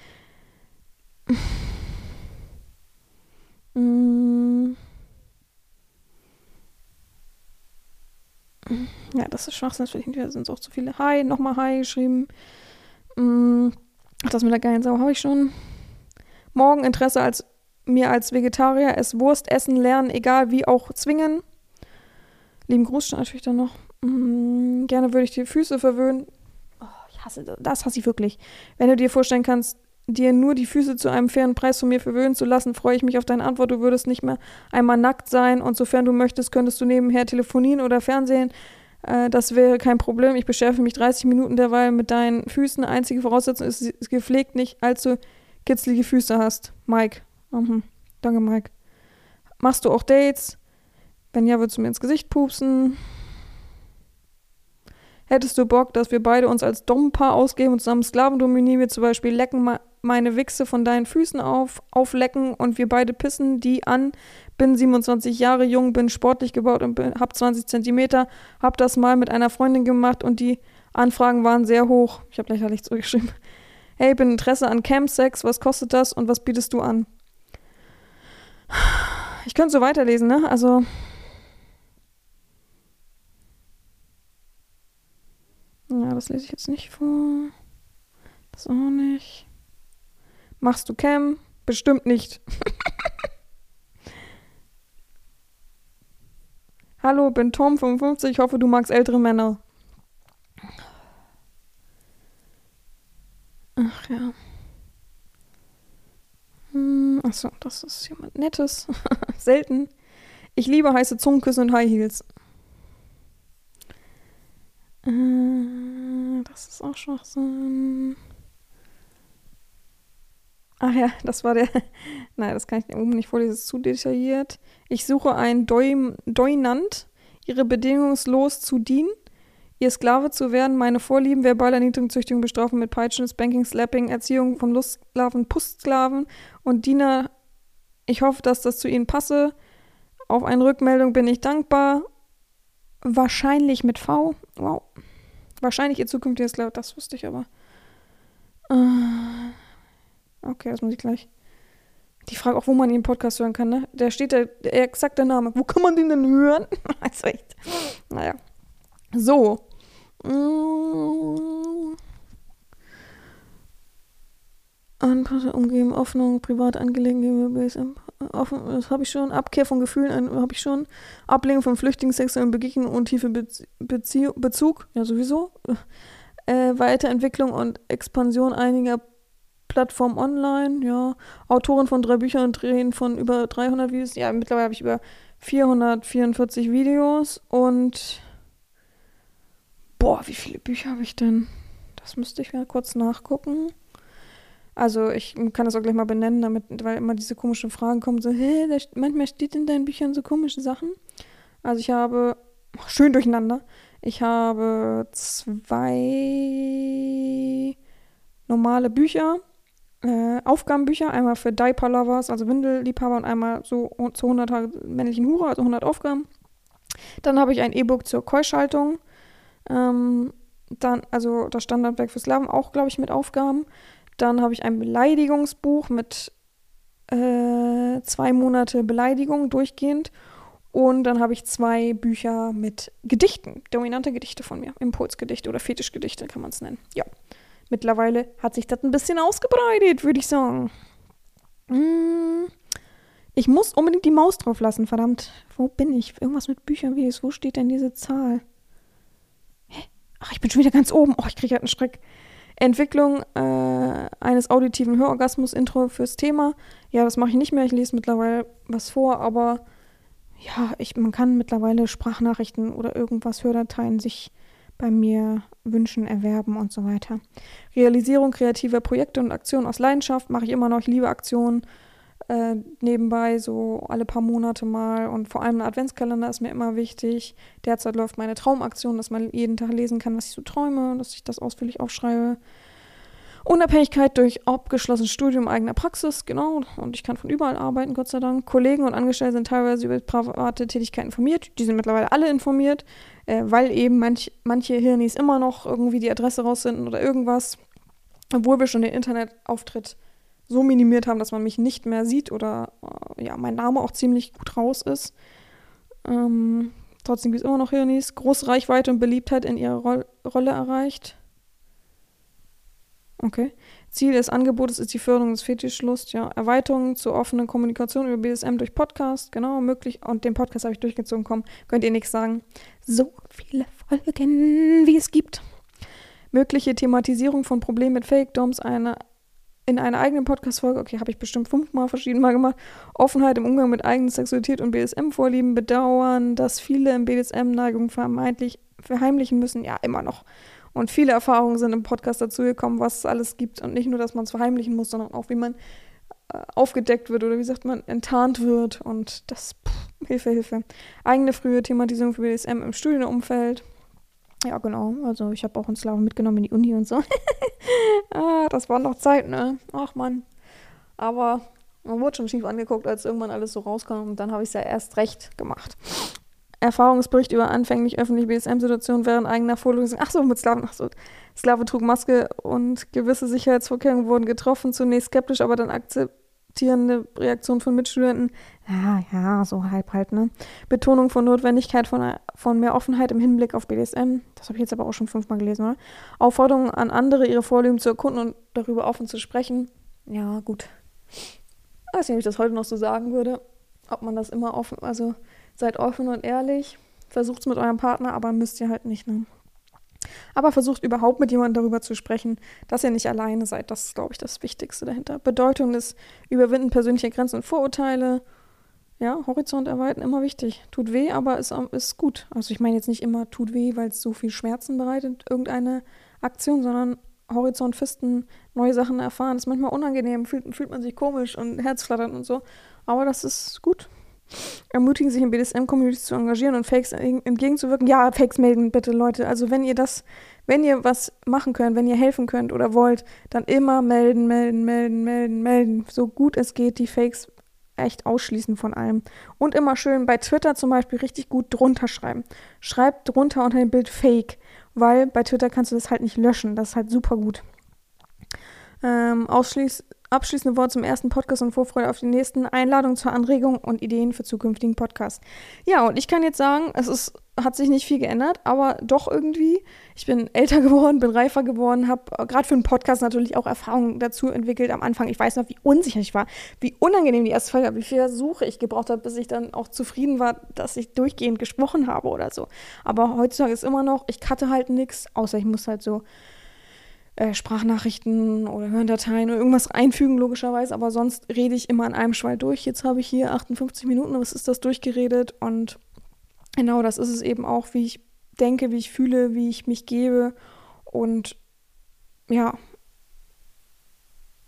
Ja, das ist Schwachsinn, das finde ich, da sind auch zu viele. Hi, nochmal Hi geschrieben. Ach, das mit der geilen Sau habe ich schon. Morgen Interesse mir als Vegetarier, Wurst essen, lernen, egal wie, auch zwingen. Lieben Gruß stand natürlich dann noch. Gerne würde ich die Füße verwöhnen. Oh, das hasse ich wirklich. Wenn du dir vorstellen kannst, dir nur die Füße zu einem fairen Preis von mir verwöhnen zu lassen, freue ich mich auf deine Antwort. Du würdest nicht mehr einmal nackt sein und sofern du möchtest, könntest du nebenher telefonieren oder Fernsehen. Das wäre kein Problem. Ich beschäftige mich 30 Minuten derweil mit deinen Füßen. Einzige Voraussetzung ist gepflegt, nicht allzu kitzlige Füße hast. Mike. Danke, Mike. Machst du auch Dates? Wenn ja, würdest du mir ins Gesicht pupsen? Hättest du Bock, dass wir beide uns als Dom-Paar ausgeben und zusammen Sklaven dominieren? Wir zum Beispiel lecken meine Wichse von deinen Füßen auflecken und wir beide pissen die an. Bin 27 Jahre jung, bin sportlich gebaut und hab 20 Zentimeter. Hab das mal mit einer Freundin gemacht und die Anfragen waren sehr hoch. Ich habe lächerlich zurückgeschrieben. Hey, bin Interesse an Campsex. Was kostet das und was bietest du an? Ich könnte so weiterlesen, ne? Also ja, das lese ich jetzt nicht vor. Das auch nicht. Machst du Cam? Bestimmt nicht. Hallo, bin Tom, 55. Ich hoffe, du magst ältere Männer. Ach ja. Achso, das ist jemand Nettes. Selten. Ich liebe heiße Zungenküsse und High Heels. Das ist auch Schwachsinn. Ach ja, das war der. Nein, das kann ich oben nicht vorlesen, das ist zu detailliert. Ich suche einen Doinant, ihre bedingungslos zu dienen, ihr Sklave zu werden, meine Vorlieben, verbale Erniedrigung, Züchtigung, Bestrafung mit Peitschen, Spanking, Slapping, Erziehung von Lustsklaven, Pustsklaven und Diener. Ich hoffe, dass das zu ihnen passe. Auf eine Rückmeldung bin ich dankbar. Wahrscheinlich mit V. Wow. Wahrscheinlich ihr zukünftiger Sklave, das wusste ich aber. Okay, das muss ich gleich. Die Frage auch, wo man den Podcast hören kann, ne? Da steht der exakte Name. Wo kann man den denn hören? Also echt. Naja. So. Anpassung, Umgeben, Öffnung, Privatangelegenheiten, offen, das habe ich schon. Abkehr von Gefühlen habe ich schon. Ablehnung von Flüchtlingen, sexuellen Begegnungen und tiefe Bezug, ja sowieso. Weiterentwicklung und Expansion einiger Plattformen online, ja. Autorin von 3 Büchern und Drehen von über 300 Videos. Ja, mittlerweile habe ich über 444 Videos und boah, wie viele Bücher habe ich denn? Das müsste ich mal kurz nachgucken. Also ich kann das auch gleich mal benennen, weil immer diese komischen Fragen kommen, so, manchmal steht in deinen Büchern so komische Sachen. Also ich habe, schön durcheinander, ich habe 2 normale Bücher, Aufgabenbücher, einmal für Diaper-Lovers, also Windelliebhaber und einmal so zu 100 Tage männlichen Hure, also 100 Aufgaben. Dann habe ich ein E-Book zur Keuschhaltung, dann, also das Standardwerk für Sklaven, auch, glaube ich, mit Aufgaben. Dann habe ich ein Beleidigungsbuch mit 2 Monate Beleidigung durchgehend. Und dann habe ich 2 Bücher mit Gedichten, dominante Gedichte von mir, Impulsgedichte oder Fetischgedichte kann man es nennen. Ja, mittlerweile hat sich das ein bisschen ausgebreitet, würde ich sagen. Ich muss unbedingt die Maus drauf lassen, verdammt. Wo bin ich? Irgendwas mit Büchern, wie ist? Wo steht denn diese Zahl? Hä? Ach, ich bin schon wieder ganz oben. Oh, ich kriege halt einen Schreck. Entwicklung eines auditiven Hörorgasmus-Intro fürs Thema. Ja, das mache ich nicht mehr. Ich lese mittlerweile was vor, aber ja, man kann mittlerweile Sprachnachrichten oder irgendwas, Hördateien sich bei mir wünschen, erwerben und so weiter. Realisierung kreativer Projekte und Aktionen aus Leidenschaft mache ich immer noch. Ich liebe Aktionen nebenbei, so alle paar Monate mal. Und vor allem ein Adventskalender ist mir immer wichtig. Derzeit läuft meine Traumaktion, dass man jeden Tag lesen kann, was ich so träume, dass ich das ausführlich aufschreibe. Unabhängigkeit durch abgeschlossenes Studium eigener Praxis, genau. Und ich kann von überall arbeiten, Gott sei Dank. Kollegen und Angestellte sind teilweise über private Tätigkeiten informiert. Die sind mittlerweile alle informiert, weil eben manche Hirnis immer noch irgendwie die Adresse rausfinden oder irgendwas. Obwohl wir schon den Internetauftritt so minimiert haben, dass man mich nicht mehr sieht oder mein Name auch ziemlich gut raus ist. Trotzdem gibt es immer noch Hirnis. Große Reichweite und Beliebtheit in ihrer Rolle erreicht. Okay. Ziel des Angebotes ist die Förderung des Fetischlust, ja. Erweiterung zur offenen Kommunikation über BDSM durch Podcast, genau, möglich. Und den Podcast habe ich durchgezogen, könnt ihr nichts sagen. So viele Folgen, wie es gibt. Mögliche Thematisierung von Problemen mit Fake-Doms, in einer eigenen Podcast-Folge, okay, habe ich bestimmt 5-mal verschiedenmal gemacht. Offenheit im Umgang mit eigener Sexualität und BDSM-Vorlieben, bedauern, dass viele im BDSM-Neigung vermeintlich verheimlichen müssen, ja, immer noch. Und viele Erfahrungen sind im Podcast dazugekommen, was es alles gibt. Und nicht nur, dass man es verheimlichen muss, sondern auch, wie man aufgedeckt wird oder wie sagt man, enttarnt wird. Und das, Hilfe. Eigene frühe Thematisierung für BDSM im Studienumfeld. Ja, genau. Also ich habe auch einen Sklaven mitgenommen in die Uni und so. Das war noch Zeit, ne? Ach Mann. Aber man wurde schon schief angeguckt, als irgendwann alles so rauskam. Und dann habe ich es ja erst recht gemacht. Erfahrungsbericht über anfänglich öffentliche BDSM-Situationen während eigener Vorlesung. Mit Sklaven. Sklave trug Maske und gewisse Sicherheitsvorkehrungen wurden getroffen. Zunächst skeptisch, aber dann akzeptierende Reaktion von Mitstudenten. Ja, so halb halt, ne? Betonung von Notwendigkeit von mehr Offenheit im Hinblick auf BDSM. Das habe ich jetzt aber auch schon 5-mal gelesen, oder? Aufforderung an andere, ihre Vorlieben zu erkunden und darüber offen zu sprechen. Ja, gut. Ich weiß nicht, ob ich das heute noch so sagen würde. Ob man das immer offen, also seid offen und ehrlich, versucht es mit eurem Partner, aber müsst ihr halt nicht, ne? Aber versucht überhaupt mit jemandem darüber zu sprechen, dass ihr nicht alleine seid. Das ist, glaube ich, das Wichtigste dahinter. Bedeutung des Überwinden persönlicher Grenzen und Vorurteile. Ja, Horizont erweitern, immer wichtig. Tut weh, aber ist gut. Also ich meine jetzt nicht immer tut weh, weil es so viel Schmerzen bereitet, irgendeine Aktion, sondern Horizont fisten, neue Sachen erfahren. Das ist manchmal unangenehm, fühlt man sich komisch und Herzflattern und so. Aber das ist gut. Ermutigen, sich in BDSM-Communities zu engagieren und Fakes entgegenzuwirken. Ja, Fakes melden bitte, Leute. Also wenn ihr was machen könnt, wenn ihr helfen könnt oder wollt, dann immer melden. So gut es geht, die Fakes echt ausschließen von allem. Und immer schön bei Twitter zum Beispiel richtig gut drunter schreiben. Schreibt drunter unter dem Bild Fake, weil bei Twitter kannst du das halt nicht löschen. Das ist halt super gut. Abschließende Wort zum ersten Podcast und Vorfreude auf die nächsten. Einladungen zur Anregung und Ideen für zukünftigen Podcasts. Ja, und ich kann jetzt sagen, hat sich nicht viel geändert, aber doch irgendwie, ich bin älter geworden, bin reifer geworden, habe gerade für einen Podcast natürlich auch Erfahrungen dazu entwickelt am Anfang. Ich weiß noch, wie unsicher ich war, wie unangenehm die erste Folge war, wie viele Versuche ich gebraucht habe, bis ich dann auch zufrieden war, dass ich durchgehend gesprochen habe oder so. Aber heutzutage ist immer noch, ich cutte halt nichts, außer ich muss halt so Sprachnachrichten oder Hördateien oder irgendwas einfügen, logischerweise, aber sonst rede ich immer an einem Schwall durch. Jetzt habe ich hier 58 Minuten, was ist das, durchgeredet und genau das ist es eben auch, wie ich denke, wie ich fühle, wie ich mich gebe und ja,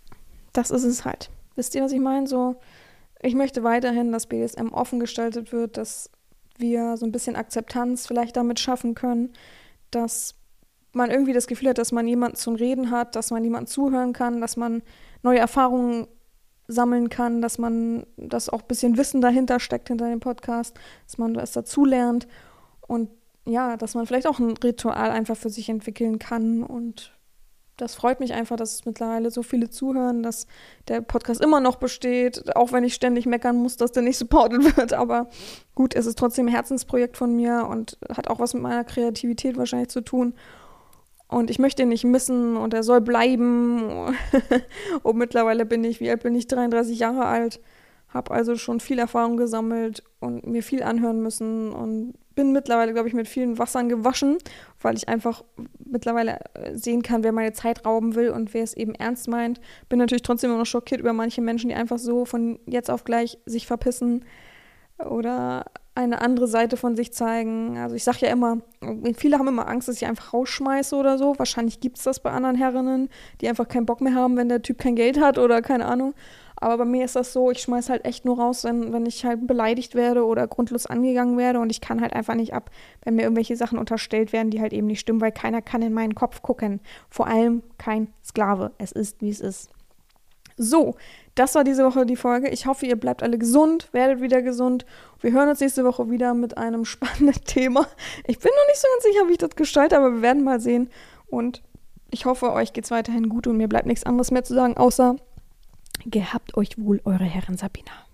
das ist es halt. Wisst ihr, was ich meine? So, ich möchte weiterhin, dass BDSM offen gestaltet wird, dass wir so ein bisschen Akzeptanz vielleicht damit schaffen können, dass man irgendwie das Gefühl hat, dass man jemanden zum Reden hat, dass man jemanden zuhören kann, dass man neue Erfahrungen sammeln kann, dass auch ein bisschen Wissen dahinter steckt, hinter dem Podcast, dass man was dazulernt und ja, dass man vielleicht auch ein Ritual einfach für sich entwickeln kann. Und das freut mich einfach, dass es mittlerweile so viele zuhören, dass der Podcast immer noch besteht, auch wenn ich ständig meckern muss, dass der nicht supportet wird. Aber gut, es ist trotzdem ein Herzensprojekt von mir und hat auch was mit meiner Kreativität wahrscheinlich zu tun. Und ich möchte ihn nicht missen und er soll bleiben. Und mittlerweile wie alt bin ich? 33 Jahre alt. Habe also schon viel Erfahrung gesammelt und mir viel anhören müssen und bin mittlerweile, glaube ich, mit vielen Wassern gewaschen, weil ich einfach mittlerweile sehen kann, wer meine Zeit rauben will und wer es eben ernst meint. Bin natürlich trotzdem immer noch schockiert über manche Menschen, die einfach so von jetzt auf gleich sich verpissen oder eine andere Seite von sich zeigen. Also ich sage ja immer, viele haben immer Angst, dass ich einfach rausschmeiße oder so. Wahrscheinlich gibt es das bei anderen Herrinnen, die einfach keinen Bock mehr haben, wenn der Typ kein Geld hat oder keine Ahnung. Aber bei mir ist das so, ich schmeiß halt echt nur raus, wenn ich halt beleidigt werde oder grundlos angegangen werde und ich kann halt einfach nicht ab, wenn mir irgendwelche Sachen unterstellt werden, die halt eben nicht stimmen, weil keiner kann in meinen Kopf gucken. Vor allem kein Sklave. Es ist, wie es ist. So, das war diese Woche die Folge. Ich hoffe, ihr bleibt alle gesund, werdet wieder gesund. Wir hören uns nächste Woche wieder mit einem spannenden Thema. Ich bin noch nicht so ganz sicher, wie ich das gestalte, aber wir werden mal sehen. Und ich hoffe, euch geht's weiterhin gut und mir bleibt nichts anderes mehr zu sagen, außer gehabt euch wohl, eure Herren Sabina.